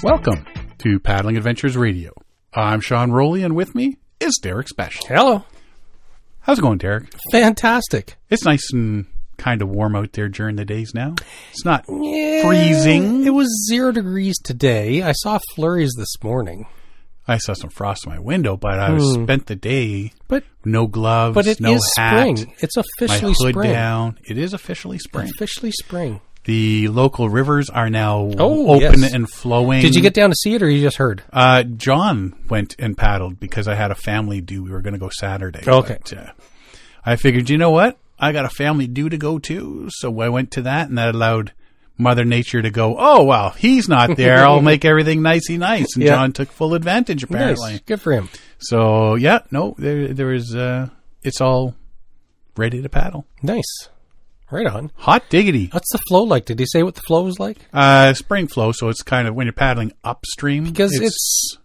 Welcome to Paddling Adventures Radio. I'm Sean Rowley, and with me is Derek Special. Hello. How's it going, Derek? Fantastic. It's nice and kind of warm out there during the days now. It's not freezing. It was 0 degrees today. I saw flurries this morning. I saw some frost in my window, but I spent the day no gloves, but it no is hat. spring. It's officially my hood spring. down. It is officially spring. Officially spring. The local rivers are now open and flowing. Did you get down to see it, or you just heard? John went and paddled because I had a family due. We were going to go Saturday. Okay. But, I figured, you know what? I got a family due to go too. So I went to that, and that allowed Mother Nature to go, oh, well, he's not there. I'll make everything nicey nice. And John took full advantage, apparently. Nice. Good for him. So, there is, it's all ready to paddle. Nice. Right on. Hot diggity. What's the flow like? Did he say what the flow is like? Spring flow, so it's kind of when you're paddling upstream. Because it's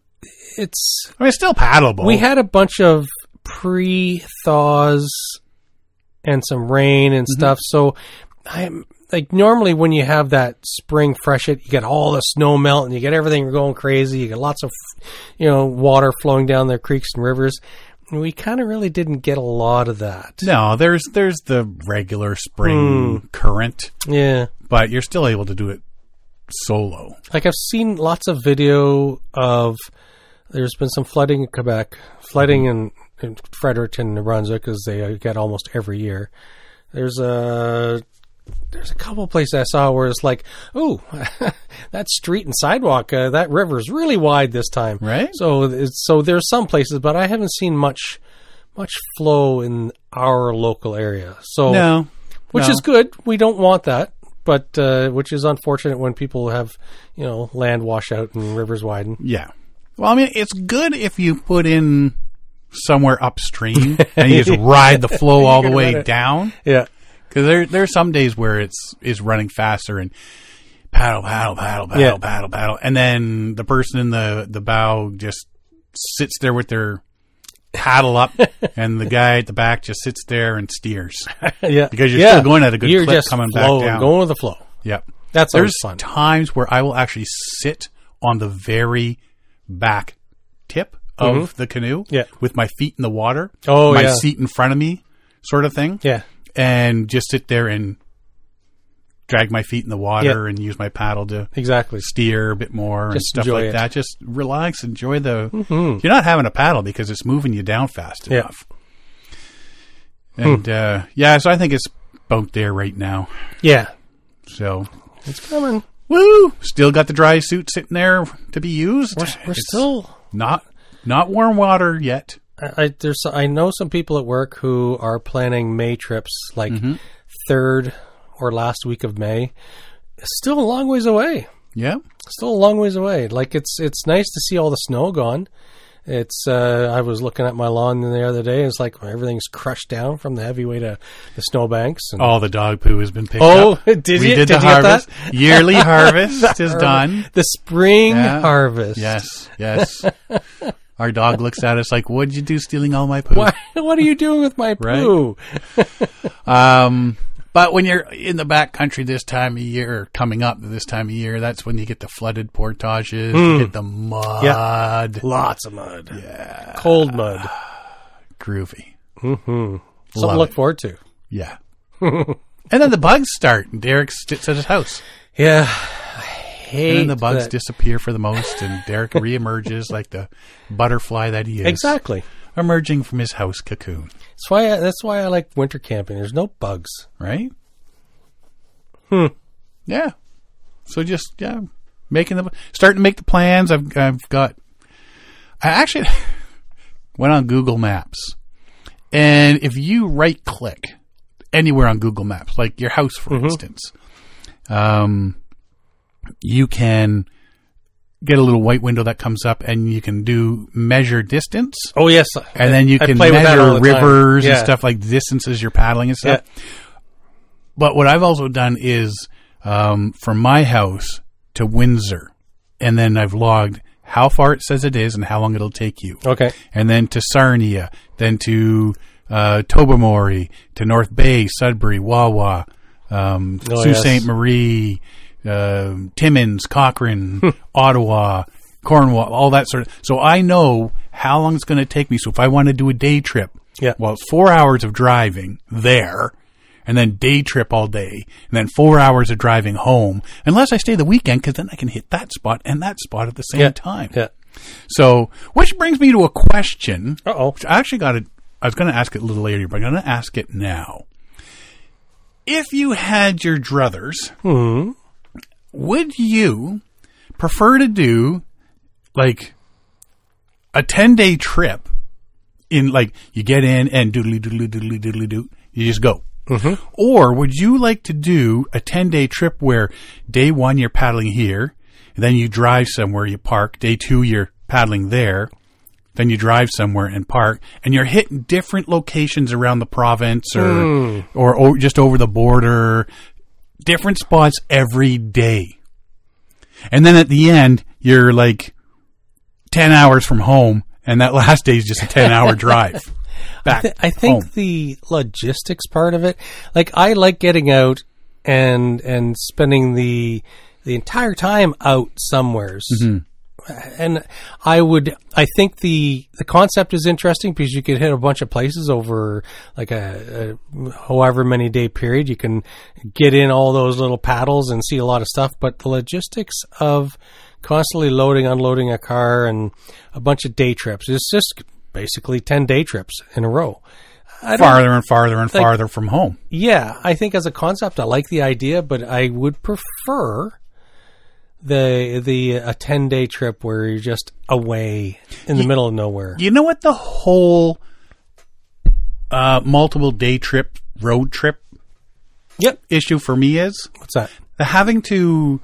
it's still paddleable. We had a bunch of pre-thaws and some rain and stuff, so I'm like, normally when you have that spring freshet, you get all the snow melt and you get everything going crazy. You get lots of, water flowing down the creeks and rivers. And we kind of really didn't get a lot of that. No, there's the regular spring current. Yeah. But you're still able to do it solo. Like, I've seen lots of video of, there's been some flooding in Quebec, flooding in Fredericton and New Brunswick, because they get almost every year. There's a couple of places I saw where it's like, oh, that street and sidewalk, that river's really wide this time. Right. So there's some places, but I haven't seen much flow in our local area. So which is good. We don't want that, but which is unfortunate when people have, land wash out and rivers widen. Yeah. Well, I mean, it's good if you put in somewhere upstream and you just ride the flow all the way down. Yeah. Because there's some days where it's running faster and paddle, and then the person in the bow just sits there with their paddle up, and the guy at the back just sits there and steers. Yeah, because you're still going at a good clip just coming back down. Going with the flow. Yep, that's always fun. There's times where I will actually sit on the very back tip of the canoe, with my feet in the water, my seat in front of me, sort of thing. Yeah. And just sit there and drag my feet in the water and use my paddle to steer a bit more and stuff like that. Just relax, enjoy the... You're not having a paddle because it's moving you down fast enough. And, so I think it's about there right now. Yeah. So... It's coming. Woo! Still got the dry suit sitting there to be used. We're still... Not warm water yet. I know some people at work who are planning May trips, like third or last week of May. It's still a long ways away. Yeah, still a long ways away. Like, it's nice to see all the snow gone. It's I was looking at my lawn the other day. It's like everything's crushed down from the heavy weight of the snowbanks. And all the dog poo has been picked up. Oh, did you? Did the harvest. Yearly harvest is done. The spring harvest. Yes. Our dog looks at us like, what'd you do stealing all my poo? What are you doing with my poo? But when you're in the back country this time of year, coming up this time of year, that's when you get the flooded portages, you get the mud. Yeah. Lots of mud. Yeah. Cold mud. Groovy. Something to look forward to. Yeah. And then the bugs start, and Derek sits at his house. Yeah. And then the bugs disappear for the most, and Derek reemerges like the butterfly that he is. Exactly. Emerging from his house cocoon. That's why I like winter camping. There's no bugs. Right? Yeah. So just, starting to make the plans. I actually went on Google Maps. And if you right click anywhere on Google Maps, like your house, for instance, you can get a little white window that comes up, and you can do measure distance. Oh, yes. And then you can measure rivers and stuff, like distances you're paddling and stuff. Yeah. But what I've also done is from my house to Windsor, and then I've logged how far it says it is and how long it'll take you. Okay. And then to Sarnia, then to Tobermory, to North Bay, Sudbury, Wawa, Sault Ste. Marie, Timmins, Cochrane, Ottawa, Cornwall, all that sort of. So I know how long it's going to take me. So if I want to do a day trip, well, it's 4 hours of driving there, and then day trip all day, and then 4 hours of driving home, unless I stay the weekend, because then I can hit that spot and that spot at the same time. Yeah. So, which brings me to a question. Which I actually I was going to ask it a little later, but I'm going to ask it now. If you had your druthers, would you prefer to do like a 10-day trip in like you get in and doodly, you just go? Or would you like to do a 10-day trip where day 1 you're paddling here, and then you drive somewhere, you park, day 2 you're paddling there, then you drive somewhere and park, and you're hitting different locations around the province or just over the border, different spots every day. And then at the end, you're like 10 hours from home, and that last day is just a 10-hour drive back I think home. The logistics part of it, like I like getting out and spending the entire time out somewheres. And I think the concept is interesting because you could hit a bunch of places over like a however many day period. You can get in all those little paddles and see a lot of stuff, but the logistics of constantly loading, unloading a car and a bunch of day trips, it's just basically 10 day trips in a row. Farther and farther and farther from home. Yeah, I think as a concept, I like the idea, but I would prefer a 10-day trip where you're just away in the middle of nowhere. You know what the whole multiple day trip, road trip issue for me is? What's that? The having to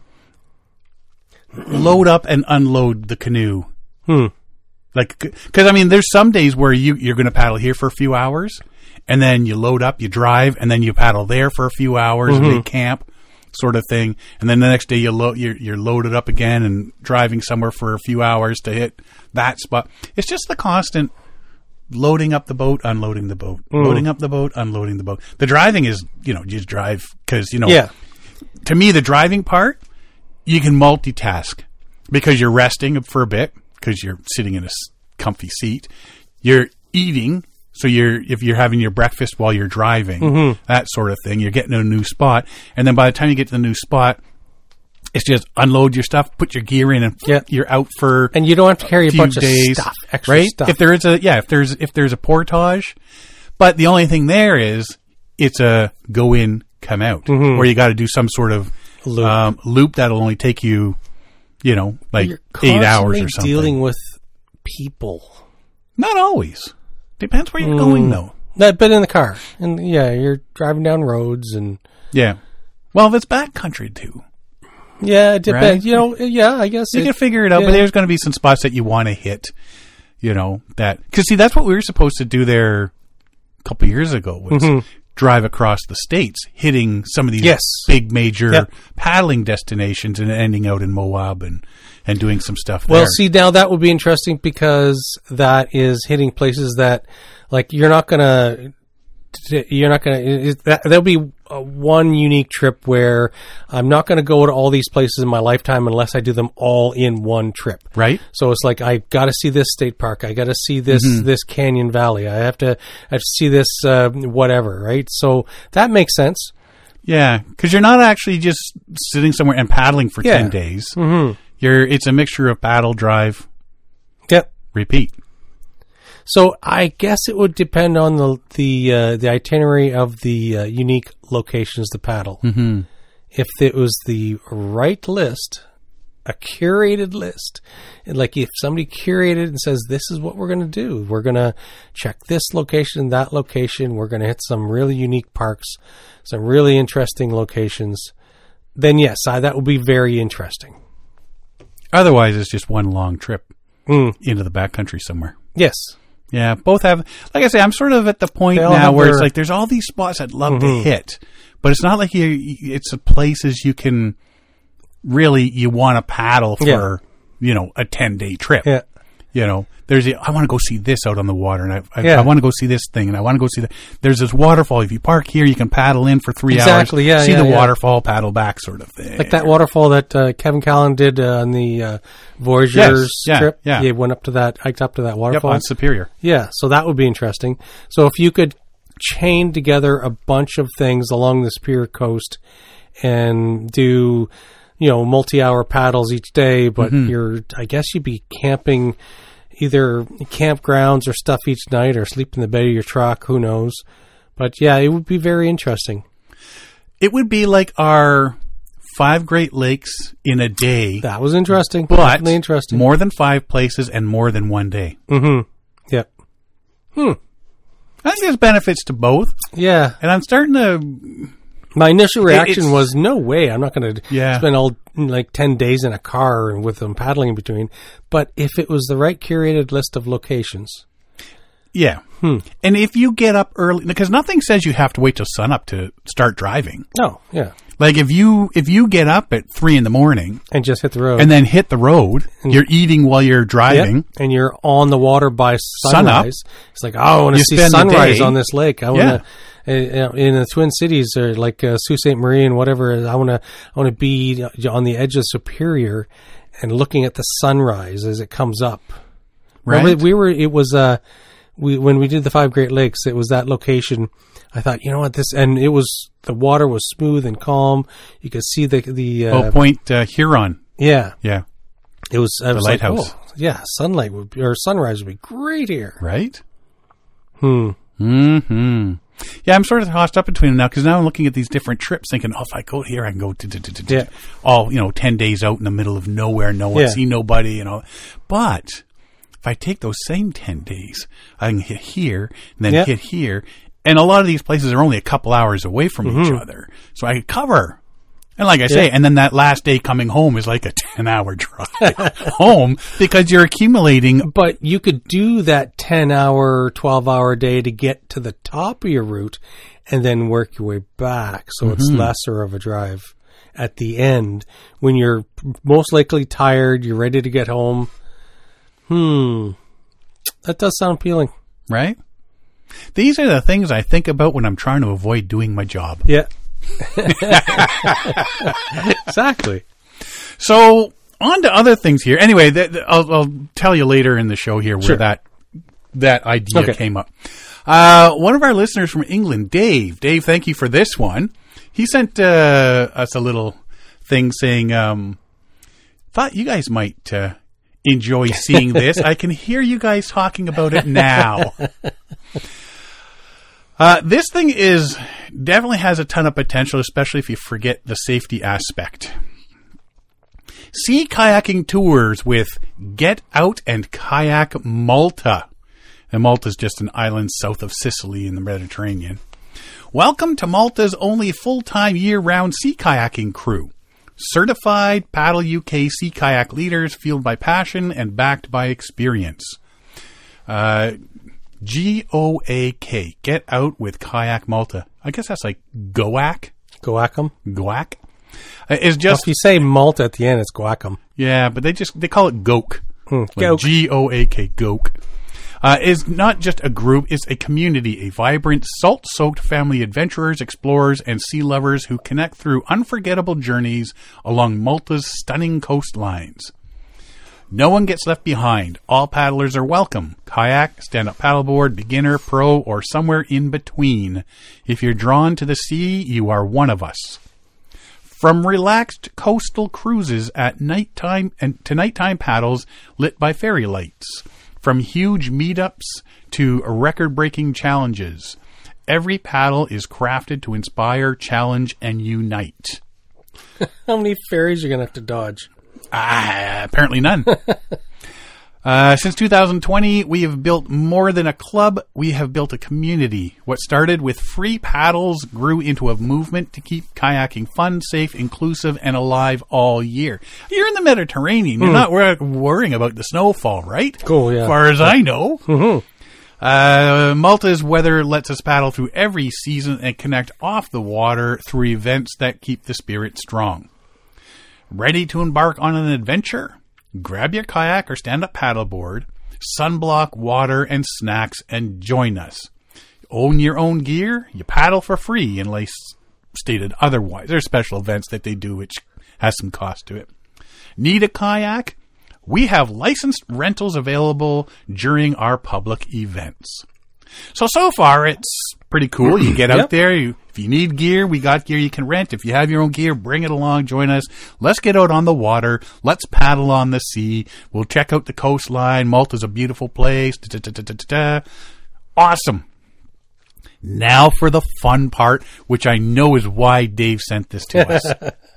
load up and unload the canoe. Like, because I mean, there's some days where you're going to paddle here for a few hours, and then you load up, you drive, and then you paddle there for a few hours, and then camp, sort of thing. And then the next day you're loaded up again and driving somewhere for a few hours to hit that spot. It's just the constant loading up the boat, unloading the boat, loading up the boat, unloading the boat. The driving is, just drive because, to me, the driving part, you can multitask because you're resting for a bit because you're sitting in a comfy seat. You're eating. So if you're having your breakfast while you're driving, that sort of thing, you're getting to a new spot. And then by the time you get to the new spot, it's just unload your stuff, put your gear in, and you're out for and you don't have to carry a bunch of stuff, extra stuff. If there's a portage, but the only thing there is it's a go in, come out, or you got to do some sort of loop that'll only take you, like 8 hours or something. Dealing with people, not always. Depends where you're going, though. But in the car. And, you're driving down roads and... Yeah. Well, if it's backcountry, too. Yeah, it depends. Right? I guess... You can figure it out, but there's going to be some spots that you want to hit, that... Because, see, that's what we were supposed to do there a couple years ago, was drive across the states, hitting some of these big major paddling destinations and ending out in Moab and doing some stuff there. Well, see, now that would be interesting because that is hitting places that, like, there'll be one unique trip where I'm not going to go to all these places in my lifetime unless I do them all in one trip. Right. So it's like, I got to see this state park. I got to see this Canyon Valley. I have to see this, whatever. Right. So that makes sense. Yeah. Cause you're not actually just sitting somewhere and paddling for 10 days. It's a mixture of paddle, drive, repeat. So I guess it would depend on the itinerary of the unique locations to paddle. If it was the right list, a curated list, and like if somebody curated and says, this is what we're going to do. We're going to check this location, that location. We're going to hit some really unique parks, some really interesting locations. Then yes, that would be very interesting. Otherwise, it's just one long trip into the backcountry somewhere. Yes. Yeah, both have, like I say, I'm sort of at the point now where it's like there's all these spots I'd love to hit, but it's not like it's places you can really, you want to paddle for, a 10-day trip. Yeah. I want to go see this out on the water, and I want to go see this thing, and I want to go see there's this waterfall. If you park here, you can paddle in for 3 hours, see the waterfall, paddle back, sort of thing. Like that waterfall that Kevin Callan did on the Voyageurs trip. Yeah. He went hiked up to that waterfall. Yep, on Superior. Yeah, so that would be interesting. So if you could chain together a bunch of things along the Superior Coast and do, multi-hour paddles each day, but I guess you'd be camping either campgrounds or stuff each night, or sleep in the bed of your truck, who knows. But yeah, it would be very interesting. It would be like our 5 Great Lakes in a day. That was interesting. But definitely interesting. More than 5 places and more than 1 day. Mm-hmm. Yep. I think there's benefits to both. Yeah. And I'm starting to... My initial reaction was, no way, I'm not going to spend all 10 days in a car and with them paddling in between. But if it was the right curated list of locations. Yeah. And if you get up early, because nothing says you have to wait till sunup to start driving. No, yeah. Like if you get up at 3 a.m. and just hit the road. And then hit the road, you're eating while you're driving. Yep. And you're on the water by sunrise. It's like, I want to see sunrise on this lake. I want to... in the Twin Cities, or like Sault Ste. Marie and whatever, I want to be on the edge of Superior and looking at the sunrise as it comes up. Right. When we did the 5 Great Lakes, it was that location. I thought, and the water was smooth and calm. You could see the Point Huron. Yeah. Yeah. It was the lighthouse. Sunrise would be great here. Right? Mm-hmm. Yeah, I'm sort of tossed up between them now, because now I'm looking at these different trips thinking, if I go here, I can go all, 10 days out in the middle of nowhere, no one, see nobody, But if I take those same 10 days, I can hit here and then hit here. And a lot of these places are only a couple hours away from each other. So I could cover. And like I say, and then that last day coming home is like a 10-hour drive home, because you're accumulating. But you could do that 10-hour, 12-hour day to get to the top of your route and then work your way back. So it's lesser of a drive at the end when you're most likely tired, you're ready to get home. That does sound appealing. Right? These are the things I think about when I'm trying to avoid doing my job. Yeah. Exactly. So on to other things here. Anyway, I'll tell you later in the show here where that idea came up. One of our listeners from England, Dave, thank you for this one. He sent us a little thing saying, thought you guys might enjoy seeing this. I can hear you guys talking about it now. This thing definitely has a ton of potential, especially if you forget the safety aspect. Sea kayaking tours with Get Out and Kayak Malta. And Malta is just an island south of Sicily in the Mediterranean. Welcome to Malta's only full-time year-round sea kayaking crew. Certified Paddle UK sea kayak leaders, fueled by passion and backed by experience. GOAK, Get Out with Kayak Malta. I guess that's like GOAK. Goakum. GOAK. It's just, if you say Malta at the end, it's Goakum. Yeah, but they call it GOAK. Goak. GOAK, GOAK. Is not just a group, it's a community, a vibrant, salt-soaked family of adventurers, explorers, and sea lovers who connect through unforgettable journeys along Malta's stunning coastlines. No one gets left behind. All paddlers are welcome. Kayak, stand-up paddleboard, beginner, pro, or somewhere in between. If you're drawn to the sea, you are one of us. From relaxed coastal cruises at nighttime to nighttime paddles lit by fairy lights. From huge meetups to record-breaking challenges. Every paddle is crafted to inspire, challenge, and unite. How many ferries are you going to have to dodge? Apparently none. Since 2020, we have built more than a club. We have built a community. What started with free paddles grew into a movement to keep kayaking fun, safe, inclusive, and alive all year. You're in the Mediterranean. You're not worrying about the snowfall, right? Cool, yeah. As far as I know. Mm-hmm. Malta's weather lets us paddle through every season and connect off the water through events that keep the spirit strong. Ready to embark on an adventure? Grab your kayak or stand-up paddleboard sunblock, water, and snacks, and join us. Own your own gear, you paddle for free unless stated otherwise. There are special events that they do which has some cost to it. Need a kayak? We have licensed rentals available during our public events. So far, it's pretty cool. You get out there. If you need gear, we got gear you can rent. If you have your own gear, bring it along. Join us. Let's get out on the water. Let's paddle on the sea. We'll check out the coastline. Malta's a beautiful place. Awesome. Now for the fun part, which I know is why Dave sent this to us.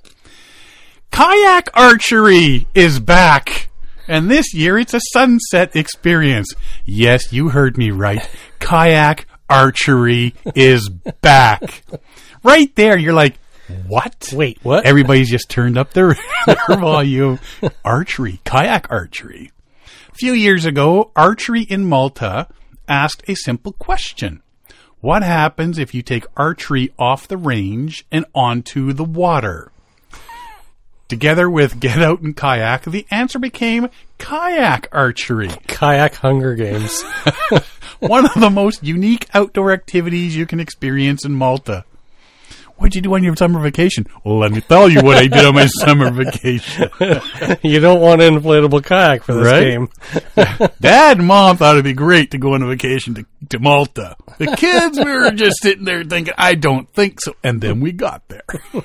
Kayak archery is back. And this year, it's a sunset experience. Yes, you heard me right. Kayak archery is back. Right there, you're like, what? Wait, what? Everybody's just turned up their volume. Archery, kayak archery. A few years ago, Archery in Malta asked a simple question. What happens if you take archery off the range and onto the water? Together with Get Out and Kayak, the answer became kayak archery. Kayak Hunger Games. One of the most unique outdoor activities you can experience in Malta. What'd you do on your summer vacation? Well, let me tell you what I did on my summer vacation. You don't want an inflatable kayak for this game. Dad and Mom thought it'd be great to go on a vacation to Malta. The kids, we were just sitting there thinking, I don't think so. And then we got there.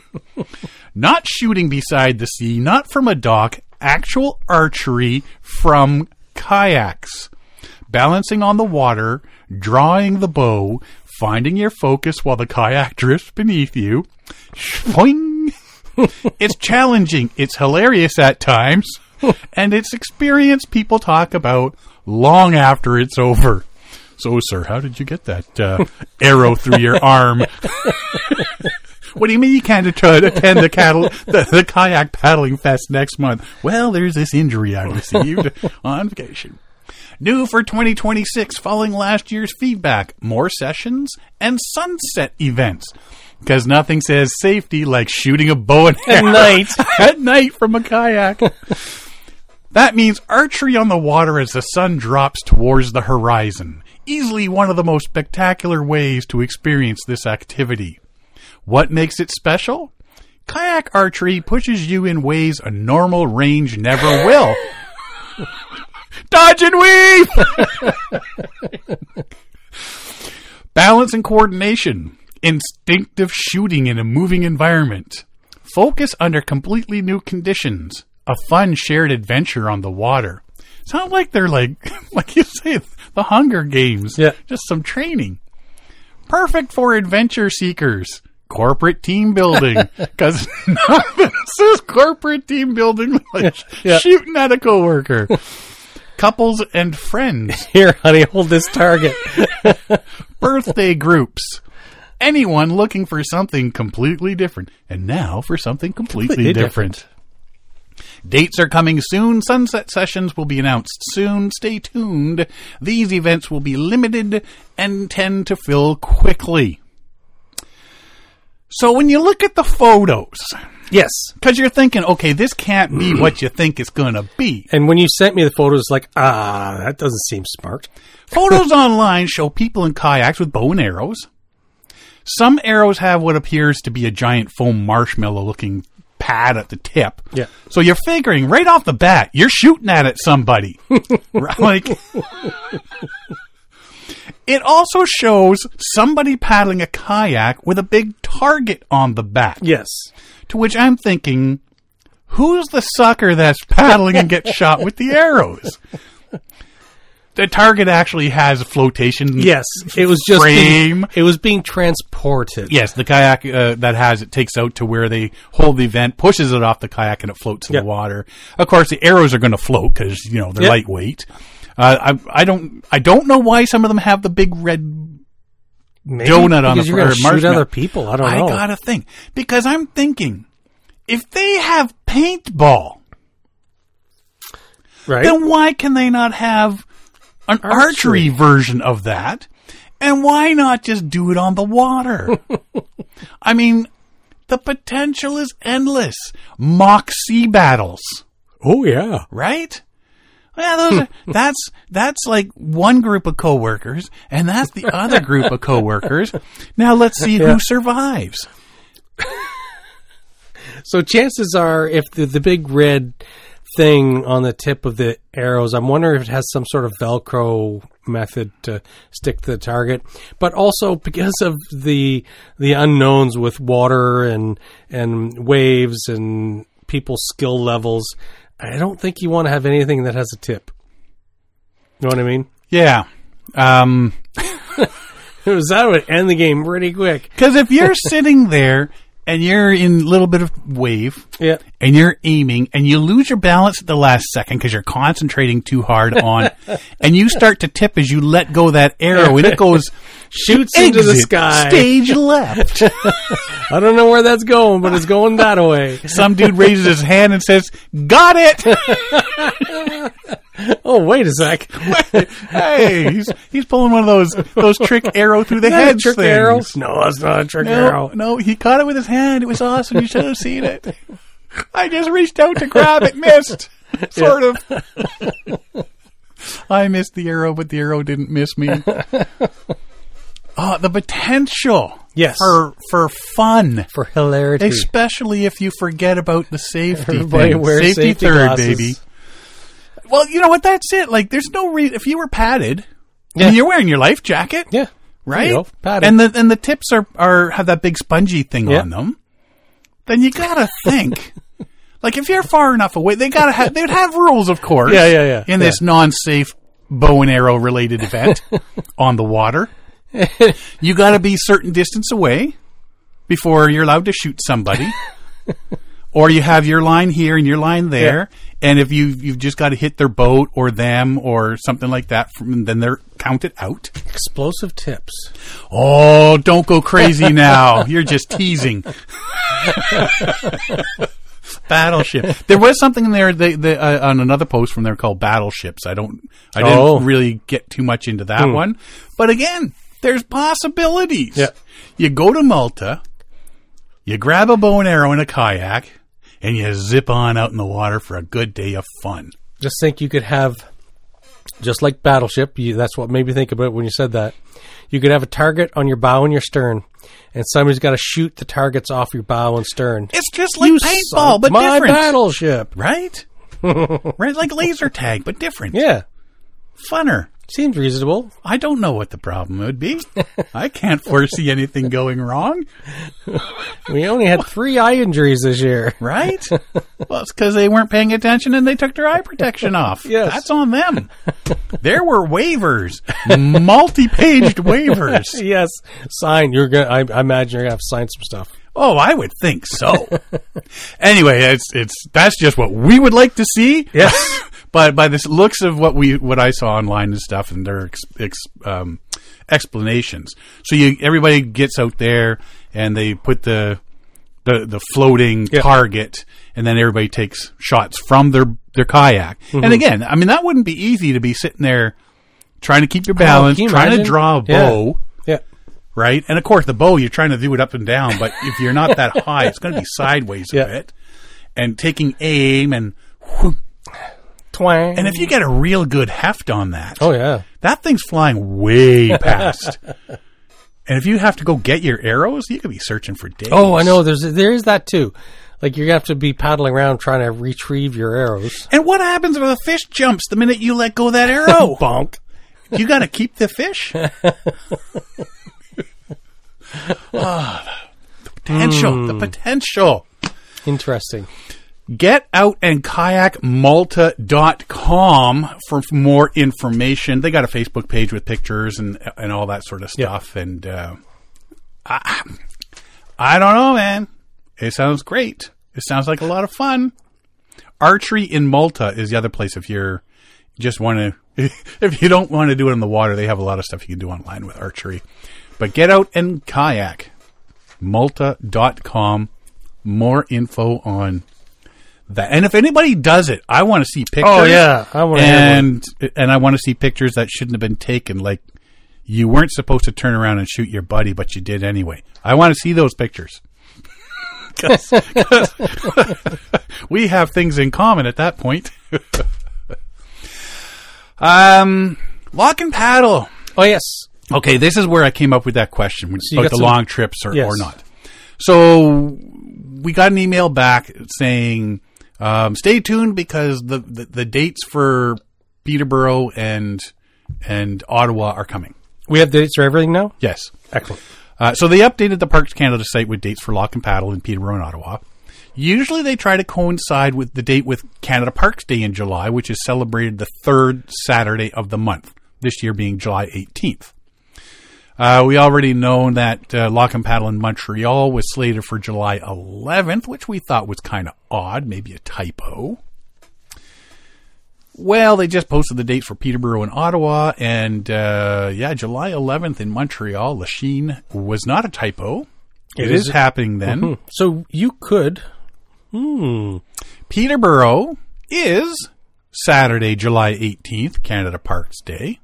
Not shooting beside the sea, not from a dock, actual archery from kayaks. Balancing on the water, drawing the bow, finding your focus while the kayak drifts beneath you. Boing! It's challenging, it's hilarious at times, and it's experience people talk about long after it's over. So, sir, how did you get that arrow through your arm? What do you mean you can't attend the kayak paddling fest next month? Well, there's this injury I received on vacation. New for 2026, following last year's feedback, more sessions and sunset events. Because nothing says safety like shooting a bow and arrow at night from a kayak. That means archery on the water as the sun drops towards the horizon. Easily one of the most spectacular ways to experience this activity. What makes it special? Kayak archery pushes you in ways a normal range never will. Dodge and weave! Balance and coordination. Instinctive shooting in a moving environment. Focus under completely new conditions. A fun shared adventure on the water. Sound like they're like you say, the Hunger Games. Yeah. Just some training. Perfect for adventure seekers. Corporate team building. Because this is corporate team building. Like shooting at a coworker. Couples and friends. Here, honey, hold this target. Birthday groups. Anyone looking for something completely different. And now for something completely different. Dates are coming soon. Sunset sessions will be announced soon. Stay tuned. These events will be limited and tend to fill quickly. So when you look at the photos... Yes. Because you're thinking, okay, this can't be what you think it's going to be. And when you sent me the photos, like, that doesn't seem smart. Photos online show people in kayaks with bow and arrows. Some arrows have what appears to be a giant foam marshmallow-looking pad at the tip. Yeah. So you're figuring right off the bat, you're shooting at somebody. Like, it also shows somebody paddling a kayak with a big target on the back. Yes. To which I'm thinking, who's the sucker that's paddling and gets shot with the arrows? The target actually has a flotation. Yes, it was just frame. It was being transported. Yes, the kayak that has it takes out to where they hold the event, pushes it off the kayak, and it floats in the water. Of course, the arrows are going to float because they're lightweight. I don't know why some of them have the big red. Maybe donut on the you're going to shoot other people. I don't know. I gotta think because I'm thinking if they have paintball, right? Then why can they not have an archery version of that? And why not just do it on the water? I mean, the potential is endless. Mock sea battles. Oh yeah, right? Yeah, that's like one group of coworkers, and that's the other group of coworkers. Now let's see who survives. So chances are, if the big red thing on the tip of the arrows, I'm wondering if it has some sort of Velcro method to stick to the target, but also because of the unknowns with water and waves and people's skill levels, I don't think you want to have anything that has a tip. You know what I mean? Yeah. That would end the game pretty quick. Because if you're sitting there and you're in a little bit of wave, and you're aiming, and you lose your balance at the last second because you're concentrating too hard on, and you start to tip as you let go that arrow, and it goes shoots into the sky. Stage left. I don't know where that's going, but it's going that way. Some dude raises his hand and says, "Got it." Oh, wait a sec. Hey, he's pulling one of those trick arrow through the head trick things. Arrow? No, that's not a trick arrow. No, he caught it with his hand. It was awesome. You should have seen it. I just reached out to grab it, missed. Sort of. I missed the arrow, but the arrow didn't miss me. The potential. Yes. For fun. For hilarity. Especially if you forget about the safety Everybody thing. wears safety third, glasses. baby. Well, you know what? That's it. Like, there's no reason. If you were padded, Yeah. and you're wearing your life jacket, Yeah. right? There you go. Padded. And the tips are have that big spongy thing on them. Then you gotta think. Like, if you're far enough away, they'd have rules, of course. Yeah. In this non-safe bow and arrow related event on the water, you gotta be a certain distance away before you're allowed to shoot somebody. Or you have your line here and your line there, and if you've just got to hit their boat or them or something like that, then they're counted out. Explosive tips. Oh, don't go crazy now. You're just teasing. Battleship. There was something in there on another post from there called battleships. I didn't really get too much into that one. But again, there's possibilities. Yeah. You go to Malta, you grab a bow and arrow and a kayak, and you zip on out in the water for a good day of fun. Just think you could have, just like Battleship, that's what made me think about it when you said that. You could have a target on your bow and your stern, and somebody's got to shoot the targets off your bow and stern. It's just like paintball, but my different. Battleship. Right? Right, like laser tag, but different. Yeah. Funner. Seems reasonable. I don't know what the problem would be. I can't foresee anything going wrong. We only had 3 eye injuries this year. Right? Well, it's because they weren't paying attention and they took their eye protection off. Yes. That's on them. There were waivers. Multi-paged waivers. Yes. Sign. I imagine you're going to have to sign some stuff. Oh, I would think so. Anyway, that's just what we would like to see. Yes. But by the looks of what I saw online and stuff, and their explanations, so everybody gets out there and they put the floating target, and then everybody takes shots from their kayak. Mm-hmm. And again, I mean, that wouldn't be easy to be sitting there trying to keep your balance, trying to draw a bow. Yeah. Right? And of course, the bow, you're trying to do it up and down, but if you're not that high, it's going to be sideways a bit. And taking aim and whoop, twang. And if you get a real good heft on that, that thing's flying way past. And if you have to go get your arrows, you could be searching for days. Oh, I know. There is that too. Like, you're going to have to be paddling around trying to retrieve your arrows. And what happens if a fish jumps the minute you let go of that arrow? Bonk. You got to keep the fish. The potential. Interesting. GetOutAndKayakMalta.com for more information. They got a Facebook page with pictures and all that sort of stuff. And I don't know, man. It sounds great. It sounds like a lot of fun. Archery in Malta is the other place if you just want to. If you don't want to do it in the water, they have a lot of stuff you can do online with archery. But GetOutAndKayakMalta.com. More info on that. And if anybody does it, I want to see pictures. Oh, yeah. I want to and I want to see pictures that shouldn't have been taken. Like, you weren't supposed to turn around and shoot your buddy, but you did anyway. I want to see those pictures. Cause we have things in common at that point. Lock and paddle. Oh, yes. Okay, this is where I came up with that question about the long trips or not. So we got an email back saying, stay tuned because the dates for Peterborough and Ottawa are coming. We have dates for everything now? Yes. Excellent. So they updated the Parks Canada site with dates for Lock and Paddle in Peterborough and Ottawa. Usually they try to coincide with the date with Canada Parks Day in July, which is celebrated the third Saturday of the month, this year being July 18th. We already know that Lock and Paddle in Montreal was slated for July 11th, which we thought was kind of odd, maybe a typo. Well, they just posted the dates for Peterborough and Ottawa, and July 11th in Montreal. Lachine was not a typo. It is happening then. Mm-hmm. So you could... Peterborough is Saturday, July 18th, Canada Parks Day.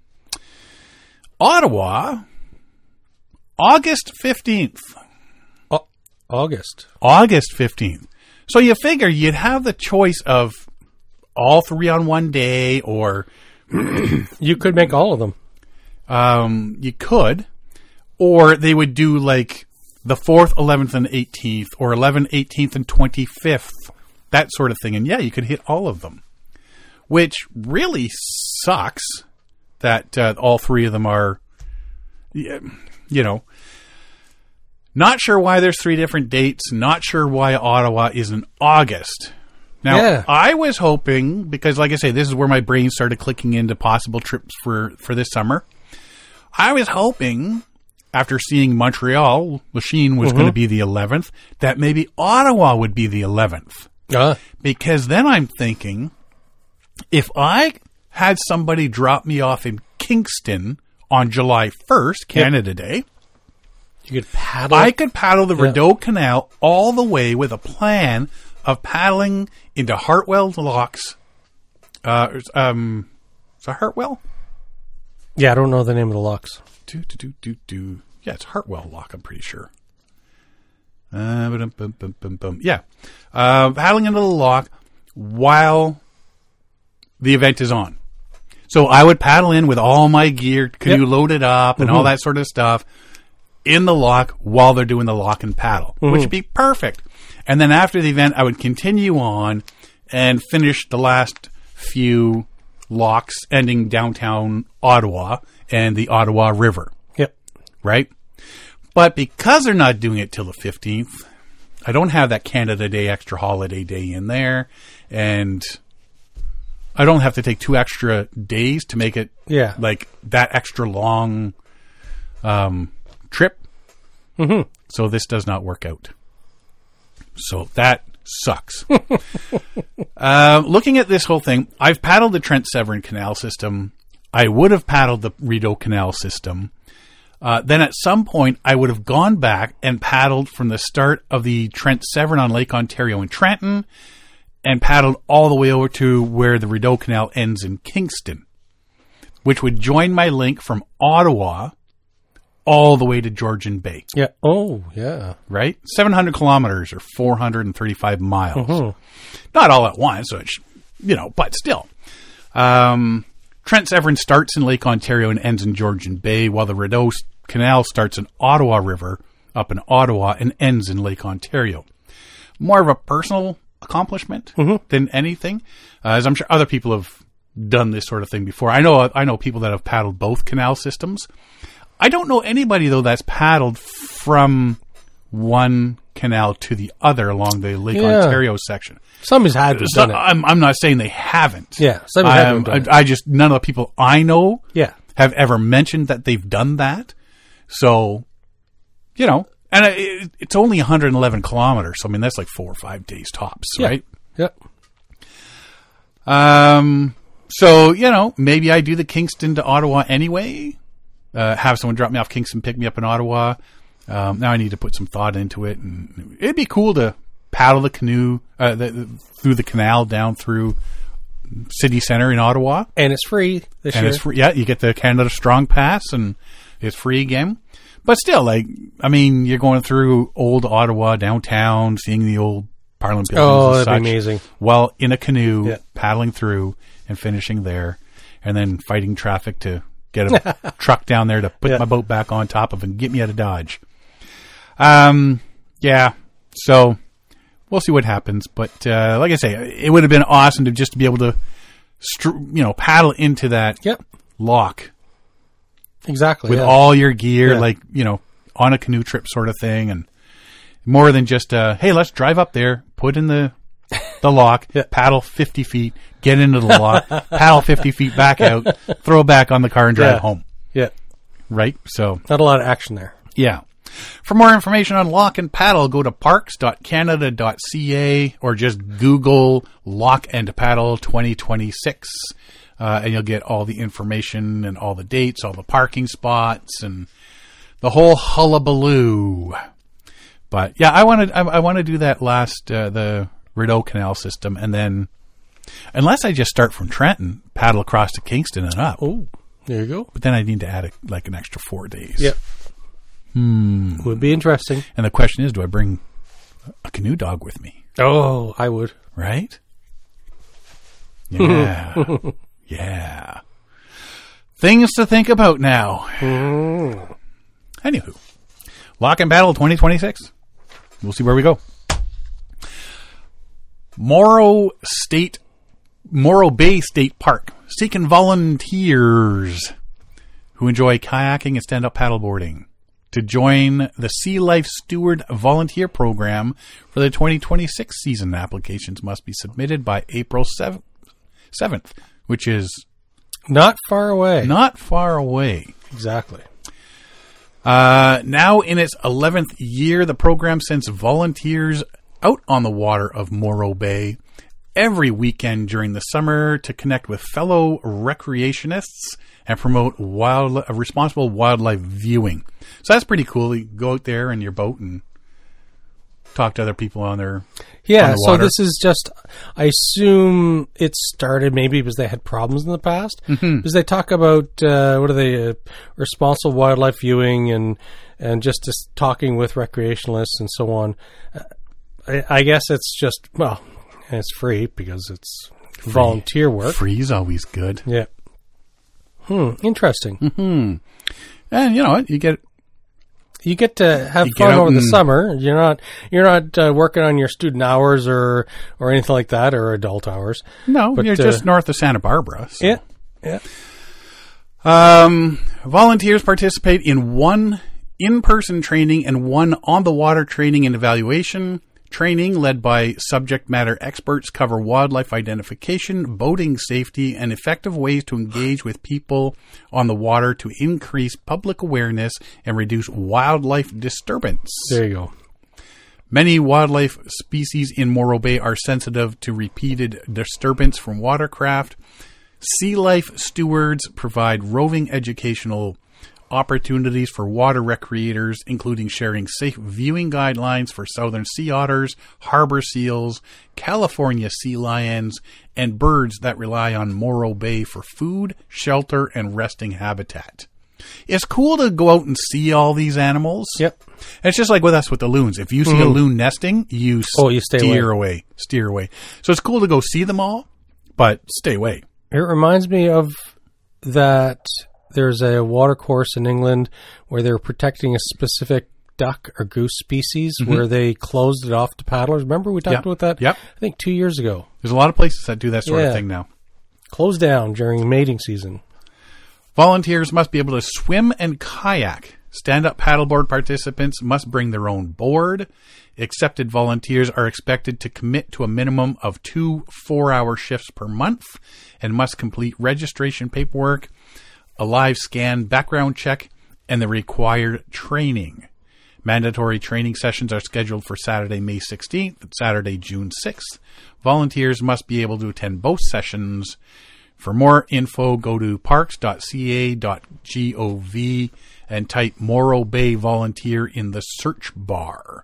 Ottawa, August 15th. August 15th. So you figure you'd have the choice of all three on one day, or you could make all of them. You could, or they would do like the 4th, 11th, and 18th, or 11th, 18th, and 25th, that sort of thing. And yeah, you could hit all of them, which really sucks that all three of them are, not sure why there's three different dates, not sure why Ottawa is in August. Now, I was hoping, because like I say, this is where my brain started clicking into possible trips for this summer. I was hoping, after seeing Montreal, Lachine was going to be the 11th, that maybe Ottawa would be the 11th. Because then I'm thinking, if I had somebody drop me off in Kingston on July 1st, Canada Day, you could paddle. I could paddle the Rideau Canal all the way with a plan of paddling into Hartwell Locks. Is that Hartwell? Yeah, I don't know the name of the locks. Yeah, it's Hartwell Lock, I'm pretty sure. Yeah. Paddling into the lock while the event is on. So I would paddle in with all my gear, canoe loaded up and all that sort of stuff in the lock while they're doing the lock and paddle, which would be perfect. And then after the event, I would continue on and finish the last few locks ending downtown Ottawa and the Ottawa River. Yep. Right? But because they're not doing it till the 15th, I don't have that Canada Day extra holiday day in there. And I don't have to take 2 extra days to make it like that extra long trip. So this does not work out. So that sucks. Looking at this whole thing, I've paddled the Trent Severn Canal system. I would have paddled the Rideau Canal system. Then at some point, I would have gone back and paddled from the start of the Trent Severn on Lake Ontario in Trenton and paddled all the way over to where the Rideau Canal ends in Kingston, which would join my link from Ottawa all the way to Georgian Bay. Yeah. Oh, yeah. Right? 700 kilometers or 435 miles. Not all at once, which, but still. Trent Severn starts in Lake Ontario and ends in Georgian Bay, while the Rideau Canal starts in Ottawa River up in Ottawa and ends in Lake Ontario. More of a personal accomplishment than anything, as I'm sure other people have done this sort of thing before. I know people that have paddled both canal systems. I don't know anybody, though, that's paddled from one canal to the other along the Lake Ontario section. Somebody's had to done it. I'm not saying they haven't. Yeah, somebody's had to done it. I just, none of the people I know have ever mentioned that they've done that. So, and it's only 111 kilometers. So, I mean, that's like 4 or 5 days tops, right? Yep. So, maybe I do the Kingston to Ottawa anyway. Have someone drop me off Kingston, pick me up in Ottawa. Now I need to put some thought into it. And it'd be cool to paddle the canoe through the canal down through city center in Ottawa. And it's free this year. And it's free. Yeah, you get the Canada Strong Pass and it's free again. But still, you're going through old Ottawa downtown, seeing the old Parliament buildings and such. That'd be amazing. While in a canoe, paddling through and finishing there. and then fighting traffic to get a truck down there to put my boat back on top of and get me out of Dodge. Yeah, so we'll see what happens. But like I say, it would have been awesome to just be able to, paddle into that lock. Exactly. With all your gear, like, on a canoe trip sort of thing. And more than just, hey, let's drive up there, put in the lock, paddle 50 feet, get into the lock, paddle 50 feet back out, throw it back on the car and drive home. Yeah. Right? So. Not a lot of action there. Yeah. For more information on Lock and Paddle, go to parks.canada.ca or just Google Lock and Paddle 2026. And you'll get all the information and all the dates, all the parking spots, and the whole hullabaloo. But yeah, I want to do that last, the Rideau Canal system, and then, unless I just start from Trenton, paddle across to Kingston and up. Oh, there you go. But then I need to add an extra 4 days. Yep. Would be interesting. And the question is, do I bring a canoe dog with me? Oh, I would. Right? Yeah. Yeah. Things to think about now. Anywho, Lock and Paddle 2026. We'll see where we go. Morro Bay State Park, seeking volunteers who enjoy kayaking and stand-up paddleboarding to join the Sea Life Steward Volunteer Program for the 2026 season. Applications must be submitted by April 7th, which is not far away. Not far away. Exactly. Now in its 11th year, the program sends volunteers out on the water of Morro Bay every weekend during the summer to connect with fellow recreationists and promote responsible wildlife viewing. So that's pretty cool. You go out there in your boat and talk to other people on their on the so water. This is just, I assume it started maybe because they had problems in the past. Because they talk about responsible wildlife viewing and just talking with recreationalists and so on. I guess it's just, it's free because it's volunteer work. Free is always good. Yeah. Interesting. And you know what? You get to have fun over the summer. You're not working on your student hours or anything like that, or adult hours. No, but you're just north of Santa Barbara. So. Yeah. Volunteers participate in one in-person training and one on-the-water training and evaluation. Training led by subject matter experts cover wildlife identification, boating safety, and effective ways to engage with people on the water to increase public awareness and reduce wildlife disturbance. There you go. Many wildlife species in Morro Bay are sensitive to repeated disturbance from watercraft. Sea Life stewards provide roving educational opportunities for water recreators, including sharing safe viewing guidelines for southern sea otters, harbor seals, California sea lions, and birds that rely on Morro Bay for food, shelter, and resting habitat. It's cool to go out and see all these animals. Yep. And it's just like with us with the loons. If you see a loon nesting, you steer away. So it's cool to go see them all, but stay away. It reminds me of that. There's a water course in England where they're protecting a specific duck or goose species where they closed it off to paddlers. Remember we talked about that? Yep. I think 2 years ago. There's a lot of places that do that sort of thing now. Closed down during mating season. Volunteers must be able to swim and kayak. Stand-up paddleboard participants must bring their own board. Accepted volunteers are expected to commit to a minimum of 2 4-hour shifts per month and must complete registration paperwork, a live scan background check, and the required training. Mandatory training sessions are scheduled for Saturday, May 16th and Saturday, June 6th. Volunteers must be able to attend both sessions. For more info, go to parks.ca.gov and type Morro Bay Volunteer in the search bar.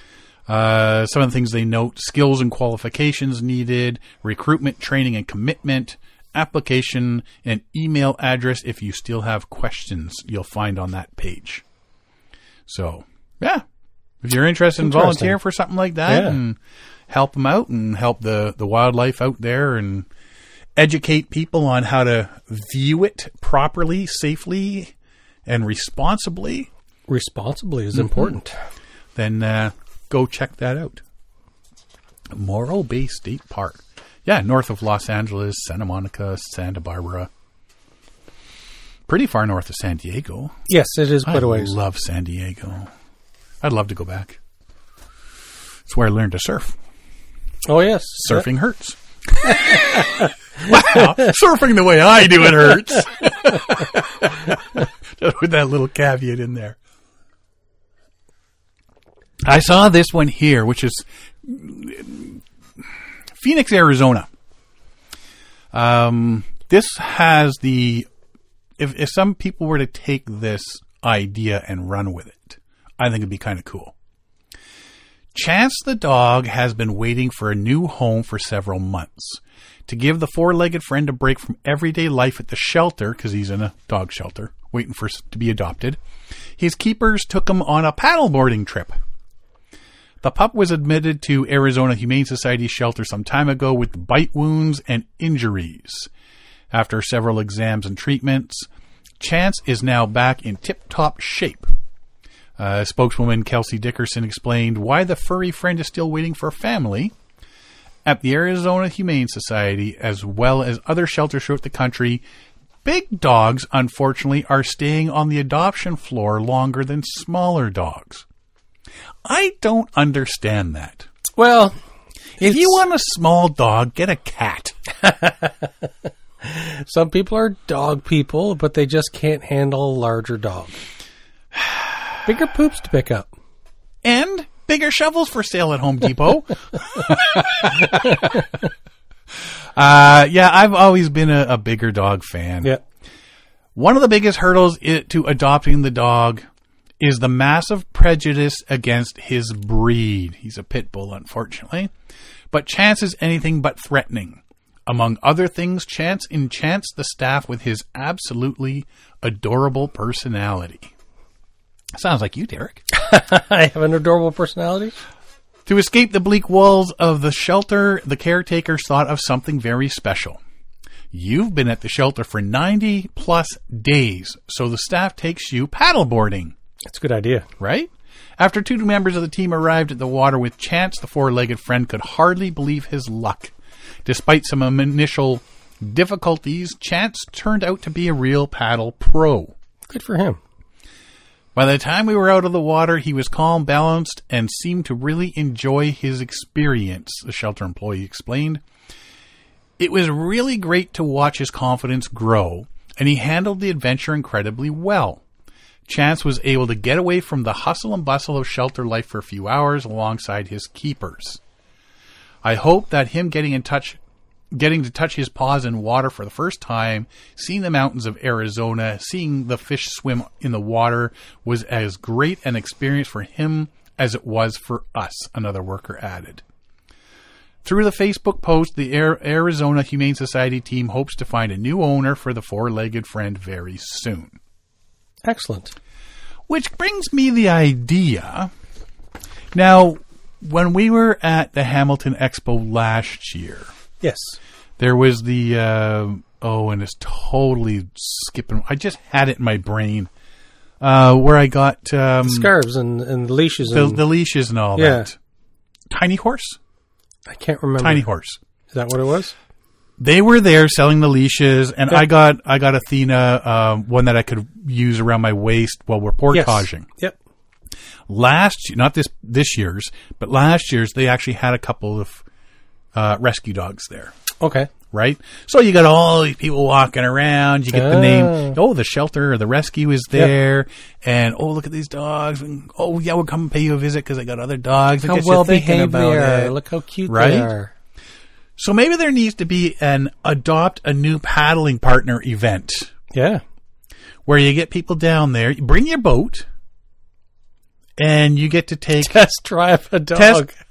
Some of the things they note: skills and qualifications needed, recruitment, training, and commitment, application, and email address if you still have questions you'll find on that page. So, yeah, if you're interested in volunteering for something like that and help them out and help the wildlife out there and educate people on how to view it properly, safely, and responsibly. Responsibly is important. Then go check that out. Morro Bay State Park. Yeah, north of Los Angeles, Santa Monica, Santa Barbara. Pretty far north of San Diego. Yes, it is quite a ways. I love San Diego. I'd love to go back. It's where I learned to surf. Oh, yes. Surfing hurts. Wow, surfing the way I do it hurts. Just with that little caveat in there. I saw this one here, which is Phoenix, Arizona. This has the... If some people were to take this idea and run with it, I think it'd be kind of cool. Chance the dog has been waiting for a new home for several months. To give the four-legged friend a break from everyday life at the shelter, because he's in a dog shelter, waiting to be adopted, his keepers took him on a paddleboarding trip. The pup was admitted to Arizona Humane Society shelter some time ago with bite wounds and injuries. After several exams and treatments, Chance is now back in tip-top shape. Spokeswoman Kelsey Dickerson explained why the furry friend is still waiting for a family. At the Arizona Humane Society, as well as other shelters throughout the country, big dogs, unfortunately, are staying on the adoption floor longer than smaller dogs. I don't understand that. Well, if you want a small dog, get a cat. Some people are dog people, but they just can't handle a larger dog. Bigger poops to pick up. And bigger shovels for sale at Home Depot. Yeah, I've always been a bigger dog fan. Yeah. One of the biggest hurdles to adopting the dog is the massive prejudice against his breed. He's a pit bull, unfortunately. But Chance is anything but threatening. Among other things, Chance enchants the staff with his absolutely adorable personality. Sounds like you, Derek. I have an adorable personality. To escape the bleak walls of the shelter, the caretakers thought of something very special. You've been at the shelter for 90 plus days, so the staff takes you paddleboarding. That's a good idea. Right? After two members of the team arrived at the water with Chance, the four-legged friend could hardly believe his luck. Despite some initial difficulties, Chance turned out to be a real paddle pro. Good for him. By the time we were out of the water, he was calm, balanced, and seemed to really enjoy his experience, the shelter employee explained. It was really great to watch his confidence grow, and he handled the adventure incredibly well. Chance was able to get away from the hustle and bustle of shelter life for a few hours alongside his keepers. I hope that him getting to touch his paws in water for the first time, seeing the mountains of Arizona, seeing the fish swim in the water was as great an experience for him as it was for us, another worker added. Through the Facebook post, the Arizona Humane Society team hopes to find a new owner for the four-legged friend very soon. Excellent. Which brings me the idea. Now, when we were at the Hamilton Expo last year, yes, there was the, and it's totally skipping. I just had it in my brain, where I got, scarves and the leashes. The leashes and all that. Tiny Horse? I can't remember. Tiny Horse. Is that what it was? They were there selling the leashes, and I got Athena, one that I could use around my waist while we're portaging. Yes. Yep. Not this year's, but last year's, they actually had a couple of rescue dogs there. Okay. Right? So you got all these people walking around. You get the name. Oh, the shelter or the rescue is there. Yep. And, look at these dogs. And, we'll come and pay you a visit because I got other dogs. How well behaved they are. Look how cute they are. So maybe there needs to be an adopt a new paddling partner event. Yeah. Where you get people down there. You bring your boat. And you get to test drive a dog.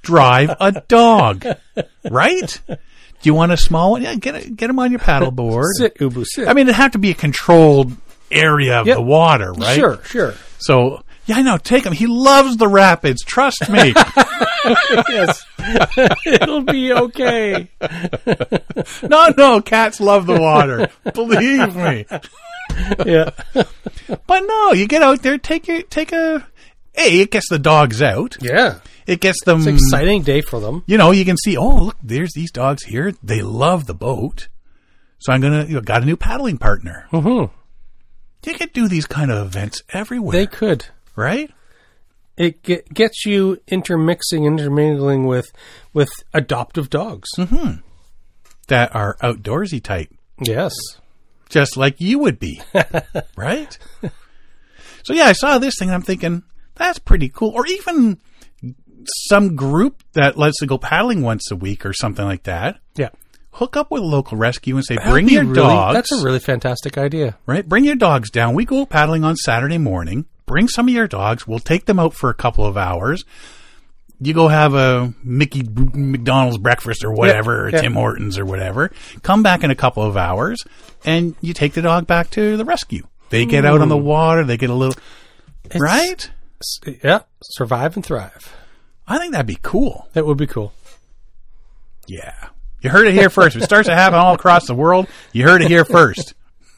Right? Do you want a small one? Yeah, get them on your paddleboard. Sit, Ubu, sit. I mean, it'd have to be a controlled area of the water, right? Sure. So, I know. Take him. He loves the rapids. Trust me. Yes. It'll be okay. No, cats love the water. Believe me. Yeah. But no, you get out there, it gets the dogs out. Yeah. It gets them. It's an exciting day for them. You know, you can see, oh, look, there's these dogs here. They love the boat. So got a new paddling partner. Mm-hmm. You could do these kind of events everywhere. They could. Right? It gets you intermingling with adoptive dogs. Mm-hmm. That are outdoorsy type. Yes. Just like you would be. Right? So yeah, I saw this thing and I'm thinking, that's pretty cool. Or even some group that lets you go paddling once a week or something like that. Yeah. Hook up with a local rescue and say, bring your dogs. That's a really fantastic idea. Right? Bring your dogs down. We go paddling on Saturday morning. Bring some of your dogs. We'll take them out for a couple of hours. You go have a McDonald's breakfast or whatever, or Tim Hortons or whatever. Come back in a couple of hours, and you take the dog back to the rescue. They get out on the water. They get a little... right? Yeah. Survive and thrive. I think that'd be cool. That would be cool. Yeah. You heard it here first. If it starts to happen all across the world, you heard it here first.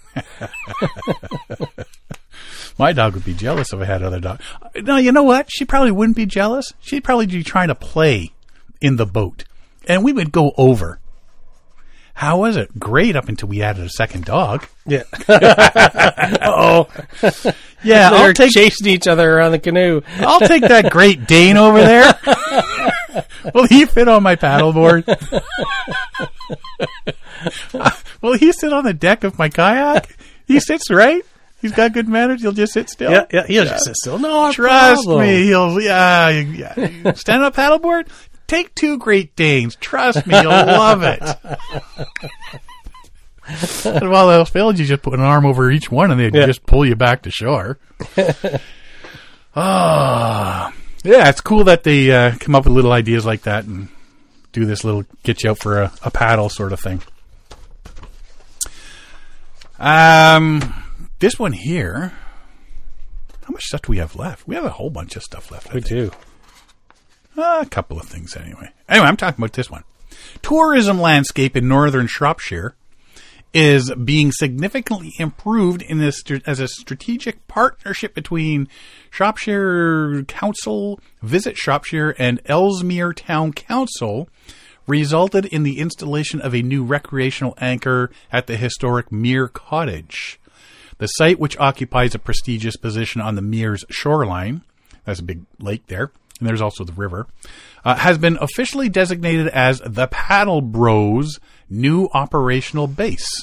My dog would be jealous if I had other dogs. No, you know what? She probably wouldn't be jealous. She'd probably be trying to play in the boat. And we would go over. How was it? Great up until we added a second dog. Yeah. Uh-oh. Yeah, they're chasing each other around the canoe. I'll take that Great Dane over there. Will he fit on my paddleboard? Will he sit on the deck of my kayak? He sits right. He's got good manners. He'll just sit still. Yeah, he'll just sit still. No trust problem. me. He'll stand on a paddleboard. Take 2 Great Danes. Trust me, you'll love it. And while else failed, you just put an arm over each one, and they just pull you back to shore. Yeah, it's cool that they come up with little ideas like that and do this little get you out for a paddle sort of thing. This one here, how much stuff do we have left? We have a whole bunch of stuff left. We do. A couple of things anyway. Anyway, I'm talking about this one. Tourism landscape in northern Shropshire is being significantly improved in this as a strategic partnership between Shropshire Council, Visit Shropshire, and Ellesmere Town Council resulted in the installation of a new recreational anchor at the historic Mere Cottage. The site, which occupies a prestigious position on the Mere's shoreline, that's a big lake there, and there's also the river, has been officially designated as the Paddle Bros' new operational base.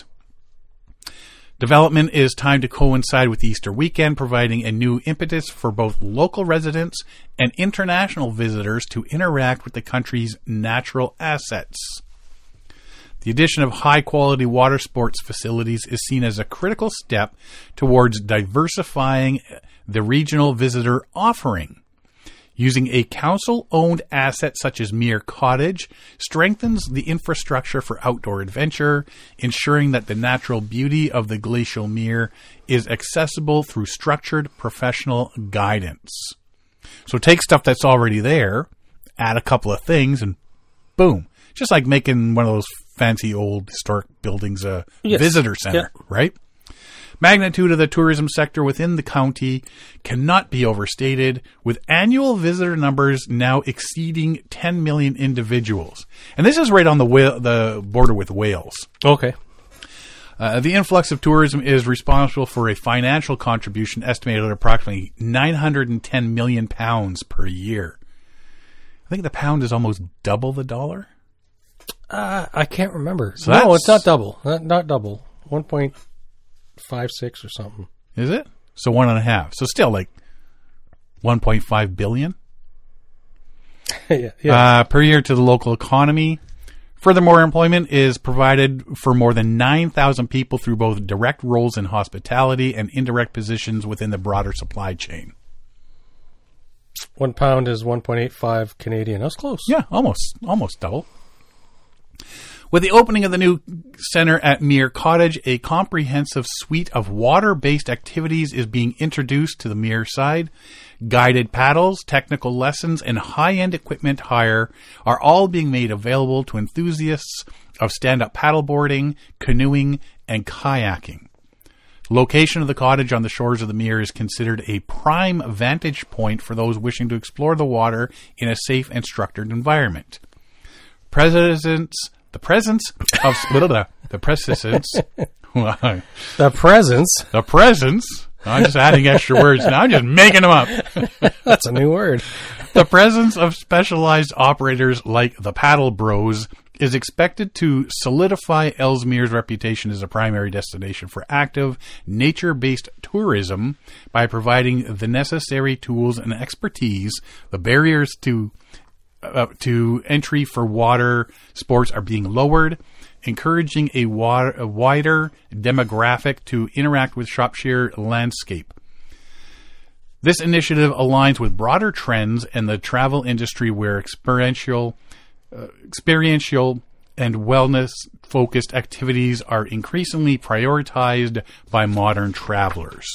Development is timed to coincide with Easter weekend, providing a new impetus for both local residents and international visitors to interact with the country's natural assets. The addition of high-quality water sports facilities is seen as a critical step towards diversifying the regional visitor offering. Using a council-owned asset such as Mere Cottage strengthens the infrastructure for outdoor adventure, ensuring that the natural beauty of the glacial Mere is accessible through structured professional guidance. So take stuff that's already there, add a couple of things, and boom. Just like making one of those fancy old historic buildings a visitor center, right? Magnitude of the tourism sector within the county cannot be overstated, with annual visitor numbers now exceeding 10 million individuals. And this is right on the border with Wales. Okay. The influx of tourism is responsible for a financial contribution estimated at approximately £910 million per year. I think the pound is almost double the dollar. I can't remember. So no, it's not double. Not double. 1.56 or something. Is it? So 1.5. So still like 1.5 billion. Per year to the local economy. Furthermore, employment is provided for more than 9,000 people through both direct roles in hospitality and indirect positions within the broader supply chain. £1 is 1.85 Canadian. That's close. Yeah, almost double. With the opening of the new center at Mere Cottage, a comprehensive suite of water-based activities is being introduced to the Mere side. Guided paddles, technical lessons, and high-end equipment hire are all being made available to enthusiasts of stand-up paddleboarding, canoeing, and kayaking. Location of the cottage on the shores of the Mere is considered a prime vantage point for those wishing to explore the water in a safe and structured environment. The presence. I'm just adding extra words now. I'm just making them up. That's a new word. The presence of specialized operators like the Paddle Bros is expected to solidify Ellesmere's reputation as a primary destination for active, nature-based tourism by providing the necessary tools and expertise. The barriers to entry for water sports are being lowered, encouraging a wider demographic to interact with Shropshire landscape. This initiative aligns with broader trends in the travel industry where experiential and wellness-focused activities are increasingly prioritized by modern travelers.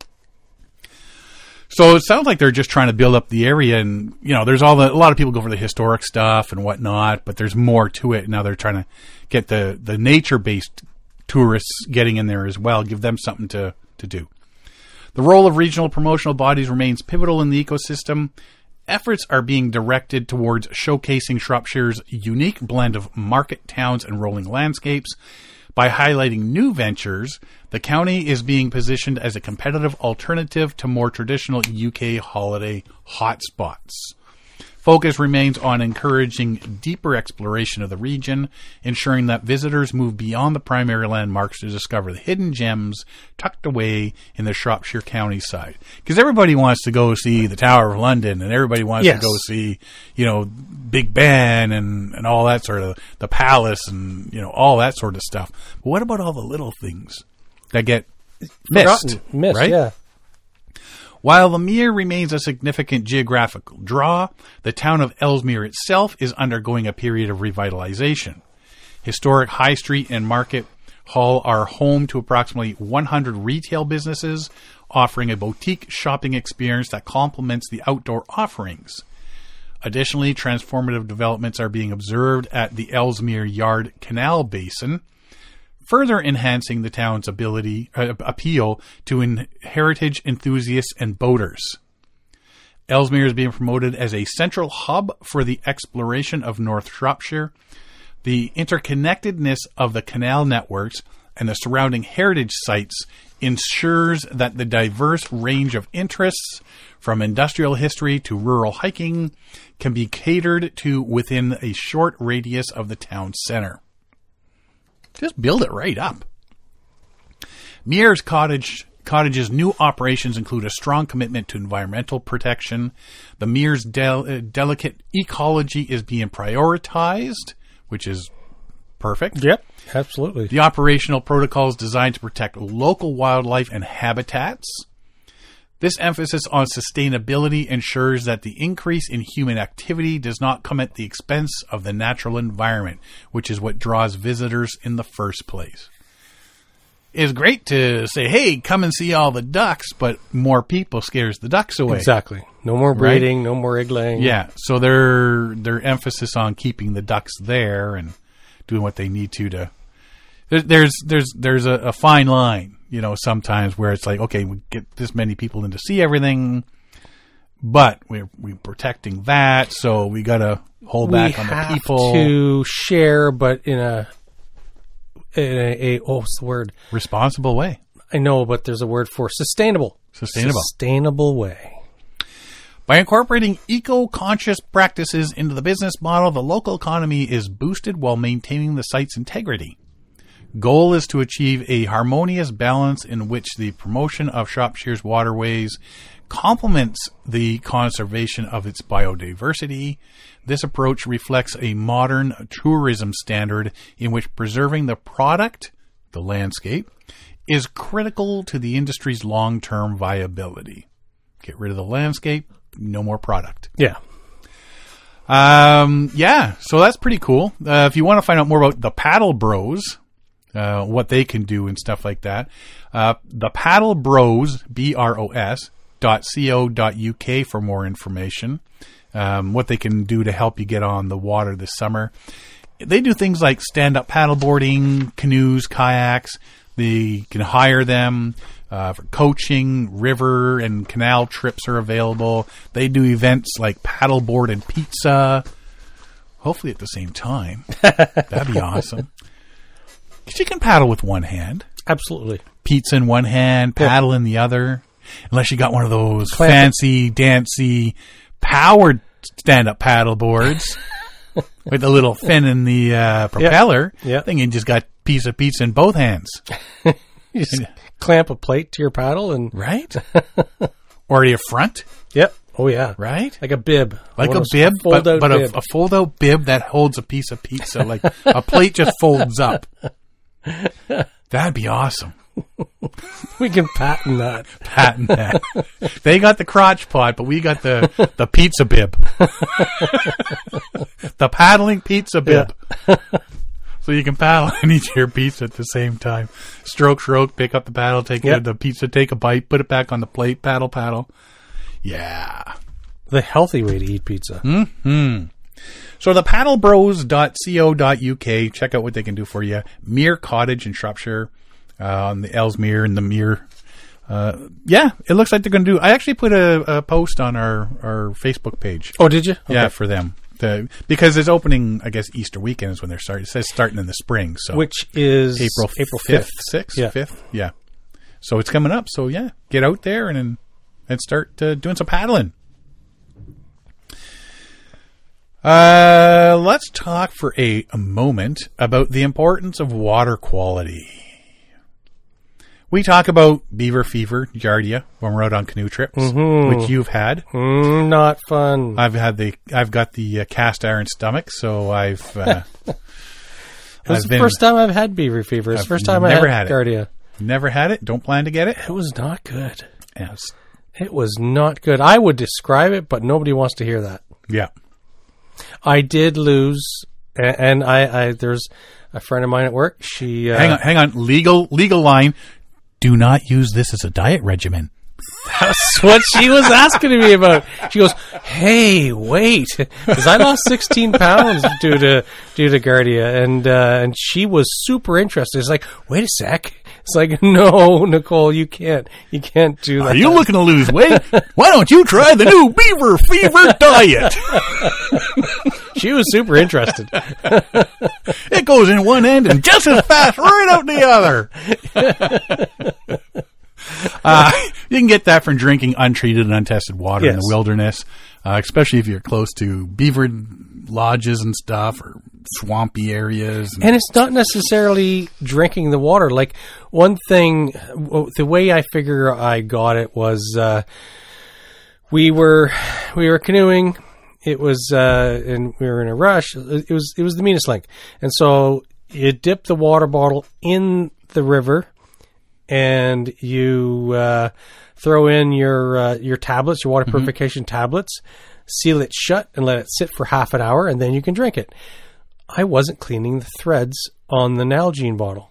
So it sounds like they're just trying to build up the area, and there's a lot of people go for the historic stuff and whatnot, but there's more to it. Now they're trying to get the nature-based tourists getting in there as well, give them something to do. The role of regional promotional bodies remains pivotal in the ecosystem. Efforts are being directed towards showcasing Shropshire's unique blend of market towns and rolling landscapes. By highlighting new ventures, the county is being positioned as a competitive alternative to more traditional UK holiday hotspots. Focus remains on encouraging deeper exploration of the region, ensuring that visitors move beyond the primary landmarks to discover the hidden gems tucked away in the Shropshire County side. Because everybody wants to go see the Tower of London, and everybody wants to go see, Big Ben and all that sort of, the palace and, all that sort of stuff. But what about all the little things that get missed, right? Yeah. While the Mere remains a significant geographical draw, the town of Ellesmere itself is undergoing a period of revitalization. Historic High Street and Market Hall are home to approximately 100 retail businesses, offering a boutique shopping experience that complements the outdoor offerings. Additionally, transformative developments are being observed at the Ellesmere Yard Canal Basin, further enhancing the town's appeal to heritage enthusiasts and boaters. Ellesmere is being promoted as a central hub for the exploration of North Shropshire. The interconnectedness of the canal networks and the surrounding heritage sites ensures that the diverse range of interests, from industrial history to rural hiking, can be catered to within a short radius of the town center. Just build it right up. Mere's Cottage's new operations include a strong commitment to environmental protection. The Mere's delicate ecology is being prioritized, which is perfect. Yep, absolutely. The operational protocol is designed to protect local wildlife and habitats. This emphasis on sustainability ensures that the increase in human activity does not come at the expense of the natural environment, which is what draws visitors in the first place. It's great to say, hey, come and see all the ducks, but more people scares the ducks away. Exactly. No more breeding, no more egg laying. Yeah, so their emphasis on keeping the ducks there and doing what they need to. There's a fine line. Sometimes where it's like, okay, we get this many people in to see everything, but we're protecting that, so we got to hold back on the people. We have to share, but in a what's the word? Responsible way. I know, but there's a word for sustainable. Sustainable way. By incorporating eco-conscious practices into the business model, the local economy is boosted while maintaining the site's integrity. Goal is to achieve a harmonious balance in which the promotion of Shropshire's waterways complements the conservation of its biodiversity. This approach reflects a modern tourism standard in which preserving the product, the landscape, is critical to the industry's long-term viability. Get rid of the landscape, no more product. Yeah. Yeah, so that's pretty cool. If you want to find out more about the Paddle Bros, what they can do and stuff like that, the Paddle Bros, BROS.co.uk for more information. What they can do to help you get on the water this summer. They do things like stand-up paddleboarding, canoes, kayaks. They can hire them for coaching. River and canal trips are available. They do events like paddleboard and pizza, hopefully at the same time. That'd be awesome. Because you can paddle with one hand. Absolutely. Pizza in one hand, paddle in the other. Unless you got one of those fancy, dancy, powered stand-up paddle boards with a little fin in the propeller. Yeah. Then you just got piece of pizza in both hands. You just clamp a plate to your paddle and... Right? Or to your front. Yep. Oh, yeah. Right? Like a bib. Like a bib, but bib. A fold-out bib that holds a piece of pizza. Like a plate just folds up. That'd be awesome. We can patent that. They got the crotch pot, but we got the pizza bib. The paddling pizza bib. Yeah. So you can paddle and eat your pizza at the same time. Stroke, pick up the paddle, take it to the pizza, take a bite, put it back on the plate, paddle. Yeah. The healthy way to eat pizza. Mm-hmm. So the paddlebros.co.uk, check out what they can do for you. Mere Cottage in Shropshire. On the Ellesmere and the Mere. Yeah, it looks like they're going to do... I actually put a post on our Facebook page. Oh, did you? Okay. Yeah, for them. Because it's opening, I guess, Easter weekend is when they're starting. It says starting in the spring. So which is... April 5th. 6th? Yeah. 5th? Yeah. So it's coming up. So, yeah, get out there and start doing some paddling. Let's talk for a moment about the importance of water quality. We talk about beaver fever, giardia, when we're out on canoe trips, which you've had. Not fun. I've got the cast iron stomach, so I've. It's the first time I've had beaver fever. It's the first time I had giardia. Never had it. Don't plan to get it. It was not good. Yes, it was not good. I would describe it, but nobody wants to hear that. Yeah, I did lose, and I there's a friend of mine at work. She hang on, legal line. Do not use this as a diet regimen. That's what she was asking me about. She goes, "Hey, wait," because I lost 16 pounds due to giardia, and she was super interested. It's like, wait a sec. It's like, no, Nicole, you can't do that. Are you looking to lose weight? Why don't you try the new beaver fever diet? She was super interested. It goes in one end and just as fast right out the other. You can get that from drinking untreated and untested water in the wilderness, especially if you're close to beaver lodges and stuff or swampy areas. And it's not necessarily drinking the water. Like one thing, the way I figure I got it was we were canoeing. It was and we were in a rush. It was the Minas Link, and so you dip the water bottle in the river. And you throw in your tablets, your water purification tablets, seal it shut, and let it sit for half an hour, and then you can drink it. I wasn't cleaning the threads on the Nalgene bottle,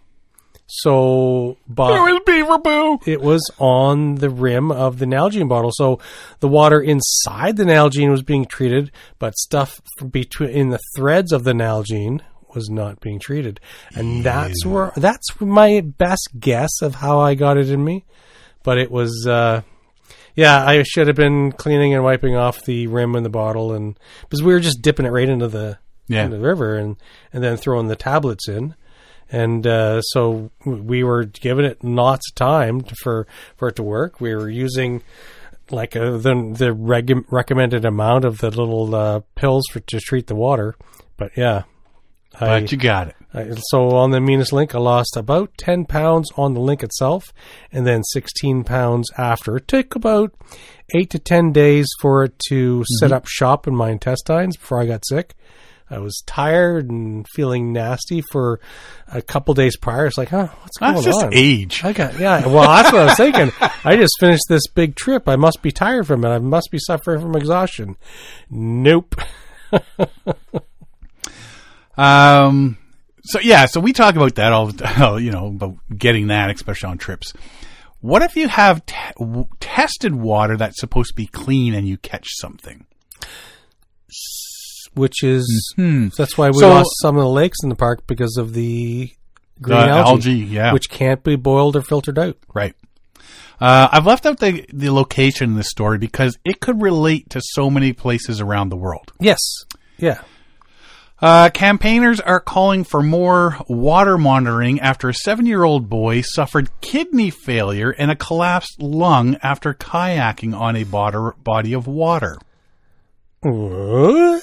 so it was beaver boo. It was on the rim of the Nalgene bottle, so the water inside the Nalgene was being treated, but stuff in the threads of the Nalgene was not being treated, and that's my best guess of how I got it in me. But it was I should have been cleaning and wiping off the rim in the bottle, and because we were just dipping it right into the river and then throwing the tablets in, and so we were giving it lots of time for it to work. We were using like the recommended amount of the little pills to treat the water, but yeah. But you got it. So on the Minas Link, I lost about 10 pounds on the link itself, and then 16 pounds after. It took about 8 to 10 days for it to set up shop in my intestines before I got sick. I was tired and feeling nasty for a couple days prior. It's like, what's going on? That's just age. Well, that's what I was thinking. I just finished this big trip. I must be tired from it. I must be suffering from exhaustion. Nope. So we talk about that all, about getting that, especially on trips. What if you have tested water that's supposed to be clean and you catch something? Which is, that's why we lost some of the lakes in the park because of the green algae, which can't be boiled or filtered out. Right. I've left out the location in this story because it could relate to so many places around the world. Yes. Yeah. Campaigners are calling for more water monitoring after a 7-year-old boy suffered kidney failure and a collapsed lung after kayaking on a body of water. What?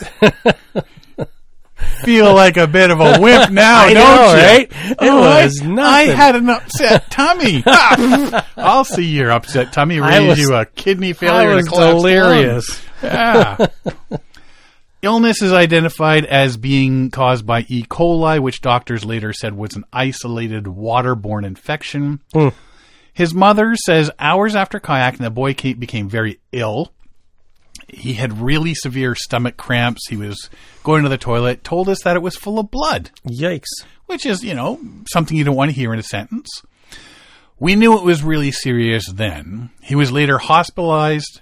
Feel like a bit of a wimp now, don't you? Right? It was nothing. I had an upset tummy. I'll see your upset tummy raise you a kidney failure and a collapsed delirious. lung. Yeah. Illness is identified as being caused by E. coli, which doctors later said was an isolated waterborne infection. His mother says hours after kayaking, the boy became very ill. He had really severe stomach cramps. He was going to the toilet, told us that it was full of blood. Yikes. Which is, something you don't want to hear in a sentence. We knew it was really serious then. He was later hospitalized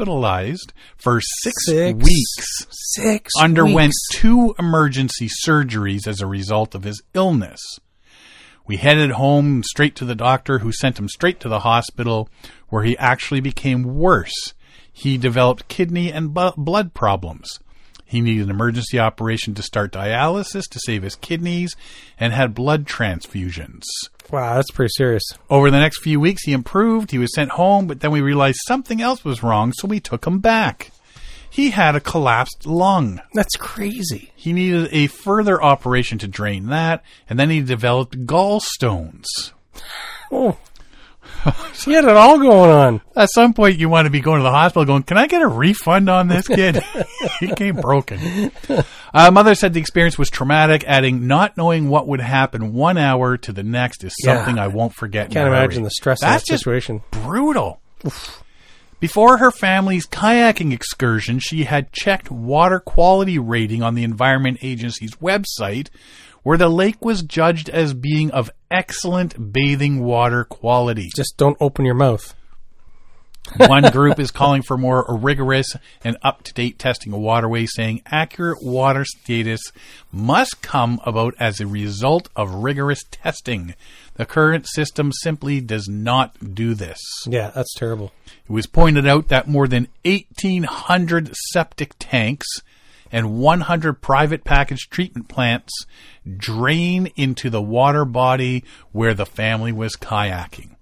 for 6 weeks. 6 Underwent weeks. 2 emergency surgeries as a result of his illness. We headed home straight to the doctor, who sent him straight to the hospital, where he actually became worse. He developed kidney and blood problems. He needed an emergency operation to start dialysis to save his kidneys and had blood transfusions. Wow, that's pretty serious. Over the next few weeks, he improved. He was sent home, but then we realized something else was wrong, so we took him back. He had a collapsed lung. That's crazy. He needed a further operation to drain that, and then he developed gallstones. Oh. He had it all going on. At some point, you want to be going to the hospital going, can I get a refund on this kid? He came broken. Mother said the experience was traumatic, adding, not knowing what would happen 1 hour to the next is something I won't forget. Can't imagine the stress of that situation. Just brutal. Oof. Before her family's kayaking excursion, she had checked water quality rating on the Environment Agency's website, where the lake was judged as being of excellent bathing water quality. Just don't open your mouth. One group is calling for more rigorous and up-to-date testing of waterways, saying accurate water status must come about as a result of rigorous testing. The current system simply does not do this. Yeah, that's terrible. It was pointed out that more than 1,800 septic tanks and 100 private package treatment plants drain into the water body where the family was kayaking.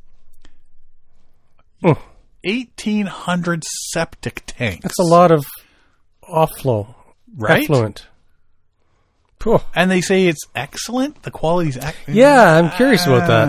1,800 septic tanks. That's a lot of off-flow. Right? Effluent. And they say it's excellent? The quality's excellent? Yeah, I'm curious about that.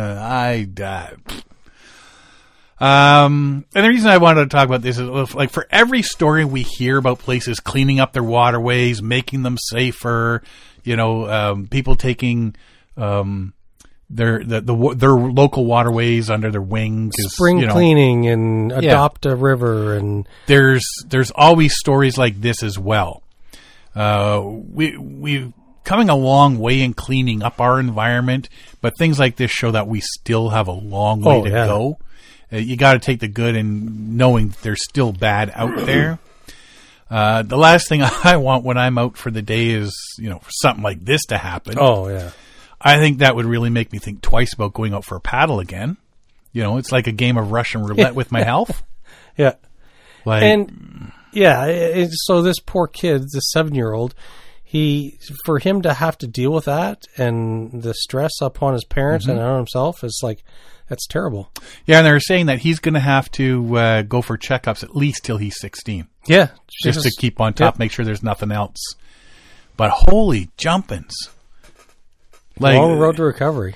And the reason I wanted to talk about this is, like, for every story we hear about places cleaning up their waterways, making them safer, people taking their local waterways under their wing, spring cleaning and adopt a river, and there's always stories like this as well. We've coming a long way in cleaning up our environment, but things like this show that we still have a long way to go. You got to take the good and knowing that there's still bad out there. The last thing I want when I'm out for the day is, for something like this to happen. Oh, yeah. I think that would really make me think twice about going out for a paddle again. It's like a game of Russian roulette with my health. Yeah. So this poor kid, this 7-year-old, for him to have to deal with that and the stress upon his parents and on himself is like, that's terrible. Yeah, and they're saying that he's going to have to go for checkups at least till he's 16. Yeah. Just to keep on top, make sure there's nothing else. But holy jumpins. Long road to recovery.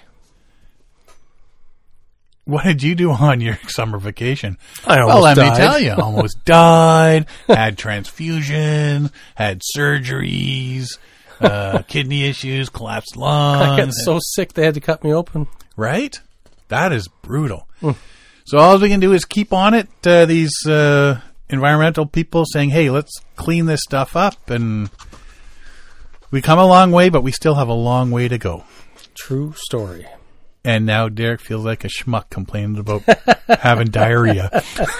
What did you do on your summer vacation? Let me tell you, almost died, had transfusion, had surgeries, kidney issues, collapsed lungs. I got so sick they had to cut me open. Right? That is brutal. So all we can do is keep on it these environmental people saying, hey, let's clean this stuff up. And we come a long way, but we still have a long way to go. True story. And now Derek feels like a schmuck complaining about having diarrhea.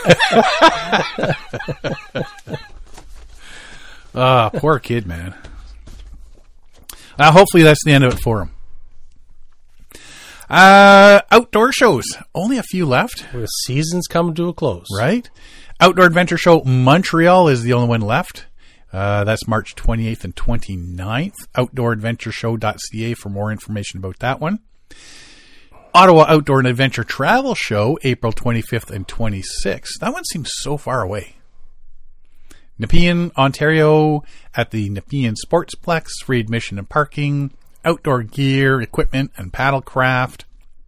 Poor kid, man. Hopefully that's the end of it for him. Outdoor shows. Only a few left. The season's come to a close. Right? Outdoor Adventure Show Montreal is the only one left. That's March 28th and 29th. OutdoorAdventureShow.ca for more information about that one. Ottawa Outdoor and Adventure Travel Show, April 25th and 26th. That one seems so far away. Nepean, Ontario, at the Nepean Sportsplex, free admission and parking. Outdoor gear, equipment, and paddlecraft.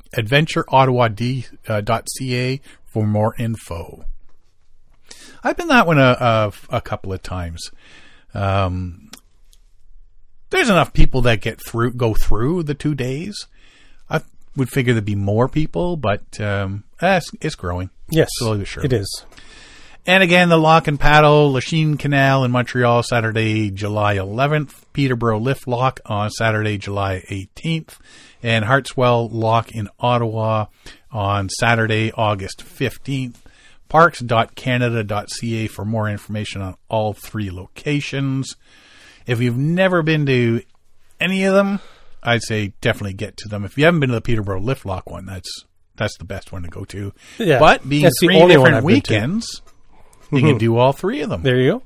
AdventureOttawa.ca for more info. I've been that one a couple of times. There's enough people that go through the 2 days. I would figure there'd be more people, but it's growing. Yes, slowly but surely. It is. And again, the Lock and Paddle, Lachine Canal in Montreal, Saturday, July 11th. Peterborough Lift Lock on Saturday, July 18th. And Hartswell Lock in Ottawa on Saturday, August 15th. Parks.canada.ca for more information on all 3 locations. If you've never been to any of them, I'd say definitely get to them. If you haven't been to the Peterborough Lift Lock one, that's the best one to go to. Yeah, but being that's 3 different weekends, you can do all 3 of them. There you go.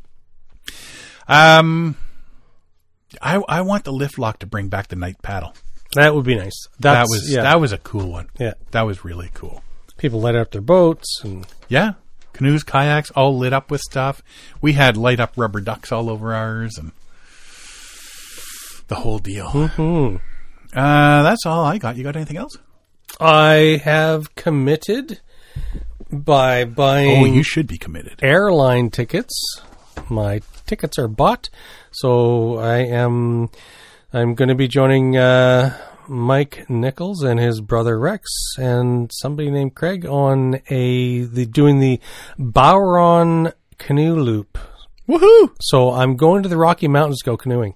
I want the Lift Lock to bring back the night paddle. That would be nice. That was a cool one. Yeah, that was really cool. People light up their boats and canoes, kayaks, all lit up with stuff. We had light up rubber ducks all over ours and the whole deal. Mm-hmm. That's all I got. You got anything else? I have committed by buying. Oh, you should be committed. Airline tickets. My tickets are bought, so I'm going to be joining Mike Nichols and his brother Rex and somebody named Craig on doing the Bowron canoe loop. Woohoo! So I'm going to the Rocky Mountains to go canoeing.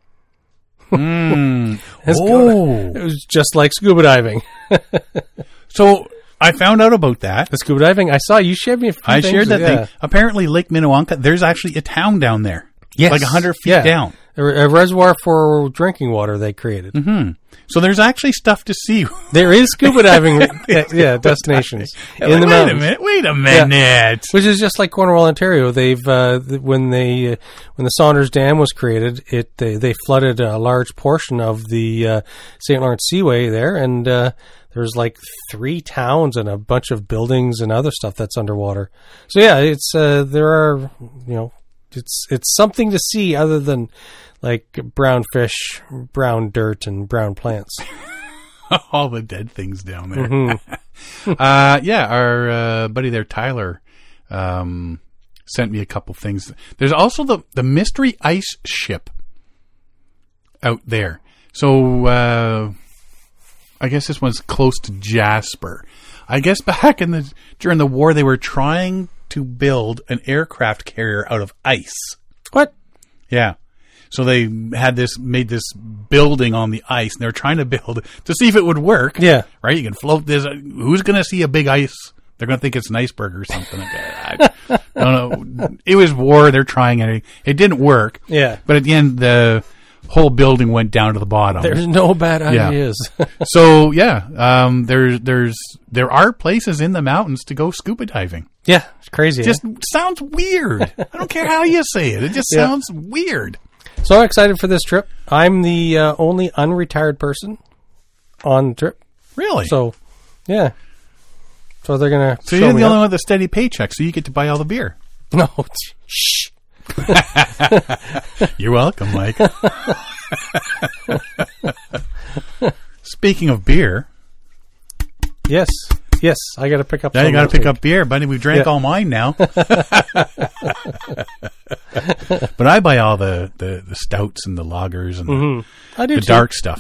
It was just like scuba diving. So I found out about that. The scuba diving. I saw you shared me a few things. I shared that thing. Apparently Lake Minnewanka, there's actually a town down there. Yes. Like 100 feet down. A reservoir for drinking water they created. Mm-hmm. So there's actually stuff to see. There is scuba diving destinations in the mountains. Wait a minute. Yeah. Which is just like Cornwall, Ontario. They've when the Saunders Dam was created, they flooded a large portion of the St. Lawrence Seaway there, and there's like 3 towns and a bunch of buildings and other stuff that's underwater. So yeah, it's there are it's something to see other than like brown fish, brown dirt, and brown plants. All the dead things down there. Mm-hmm. Our buddy there, Tyler, sent me a couple things. There's also the Mystery Ice Ship out there. So I guess this one's close to Jasper. I guess back during the war, they were trying to build an aircraft carrier out of ice. What? Yeah. So they made this building on the ice, and they're trying to build to see if it would work. Yeah. Right? You can float this. Who's going to see a big ice? They're going to think it's an iceberg or something like that. I don't know. It was war. They're trying it. It didn't work. Yeah. But at the end, the whole building went down to the bottom. There's no bad ideas. So, there are places in the mountains to go scuba diving. Yeah. It's crazy. It just sounds weird. I don't care how you say it. It just sounds weird. So I'm excited for this trip. I'm the only unretired person on the trip. Really? So, yeah. So they're going to So you're the only one with a steady paycheck, so you get to buy all the beer. No. Shh. You're welcome, Mike. Speaking of beer. Yes, I got to pick up. Now you got to pick up beer, buddy. We've drank all mine now. But I buy all the stouts and the lagers and the dark stuff.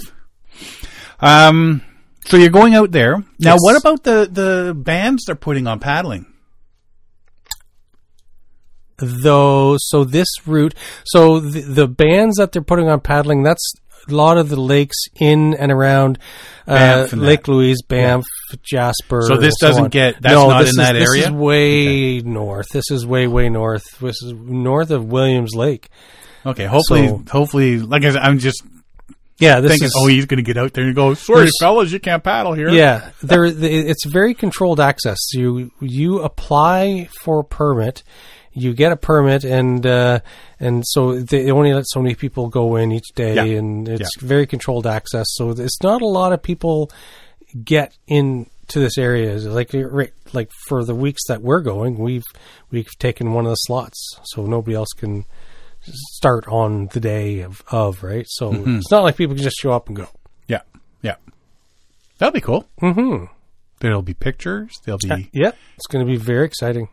So you're going out there now. Yes. What about the bands they're putting on paddling? though. So this route, the bands that they're putting on paddling, that's a lot of the lakes in and around Lake Louise, Banff, Jasper. So this doesn't get, that's not in that area? This is way north. This is way north. This is north of Williams Lake. Okay, hopefully, like I said, I'm just thinking, he's going to get out there and go, sorry, fellas, you can't paddle here. Yeah, it's very controlled access. You apply for a permit, you get a permit, and so they only let so many people go in each day, and it's very controlled access. So it's not a lot of people get into this area. Like for the weeks that we're going, we've taken one of the slots, so nobody else can start on the day of right. So it's not like people can just show up and go. Yeah. That'll be cool. Mm-hmm. There'll be pictures. There'll be it's going to be very exciting.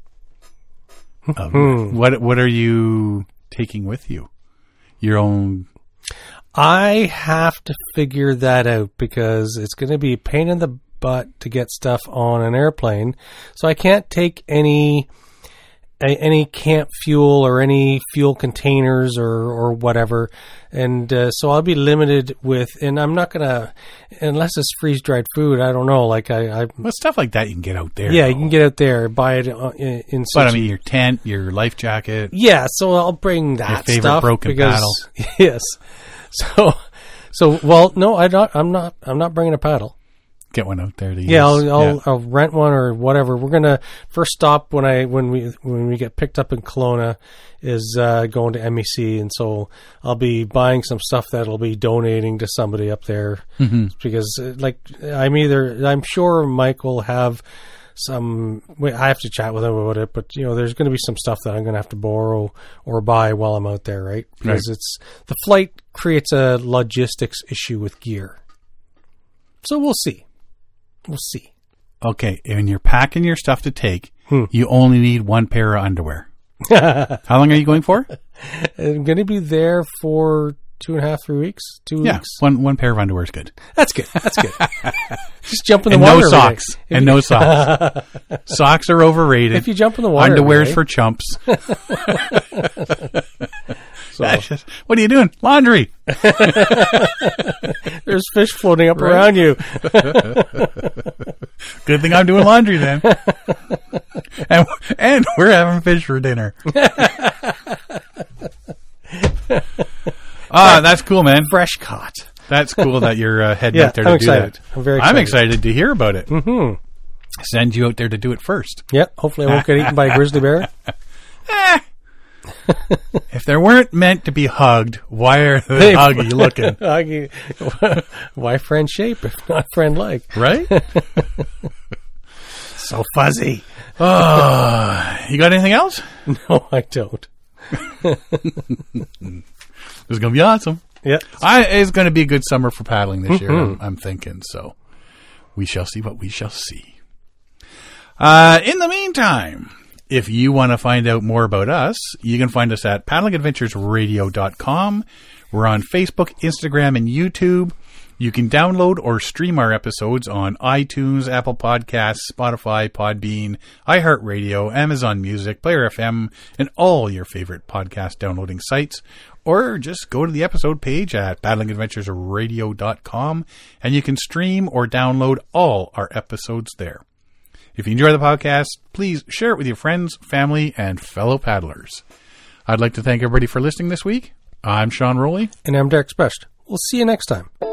What are you taking with you? Your own? I have to figure that out because it's going to be a pain in the butt to get stuff on an airplane. So I can't take any camp fuel or any fuel containers or whatever. And so I'll be limited with, and I'm not going to, unless it's freeze-dried food, I don't know. Like well, stuff like that you can get out there. Yeah, you can get out there, buy it in but I mean, your tent, your life jacket. Yeah, so I'll bring that your favorite stuff broken paddle. Yes. So well, no, I'm not bringing a paddle. Get one out there to use. Yeah, I'll rent one or whatever. We're gonna first stop when we get picked up in Kelowna is going to MEC, and so I'll be buying some stuff that'll be donating to somebody up there because I'm sure Mike will have some. I have to chat with him about it, but there's going to be some stuff that I'm going to have to borrow or buy while I'm out there, right? Because it's the flight creates a logistics issue with gear, so we'll see. We'll see. Okay, when you're packing your stuff to take, you only need one pair of underwear. How long are you going for? I'm going to be there for 2.5, 3 weeks. 2 weeks. One pair of underwear is good. That's good. Just jump in the water. No socks. And no socks. Socks are overrated. If you jump in the water. Underwear's for chumps. What are you doing? Laundry. There's fish floating up around you. Good thing I'm doing laundry then. And we're having fish for dinner. That's cool, man. Fresh caught. That's cool that you're heading out there to do that. I'm very excited. I'm excited to hear about it. Mm-hmm. Send you out there to do it first. Yep. Hopefully I won't get eaten by a grizzly bear. If they weren't meant to be hugged, why are they huggy looking? Why friend shape if not friend like? Right? So fuzzy. You got anything else? No, I don't. This is going to be awesome. Yeah. It's going to be a good summer for paddling this year, I'm thinking. So we shall see what we shall see. In the meantime, if you want to find out more about us, you can find us at paddlingadventuresradio.com. We're on Facebook, Instagram, and YouTube. You can download or stream our episodes on iTunes, Apple Podcasts, Spotify, Podbean, iHeartRadio, Amazon Music, Player FM, and all your favorite podcast downloading sites. Or just go to the episode page at paddlingadventuresradio.com and you can stream or download all our episodes there. If you enjoy the podcast, please share it with your friends, family, and fellow paddlers. I'd like to thank everybody for listening this week. I'm Sean Rowley. And I'm Derek Specht. We'll see you next time.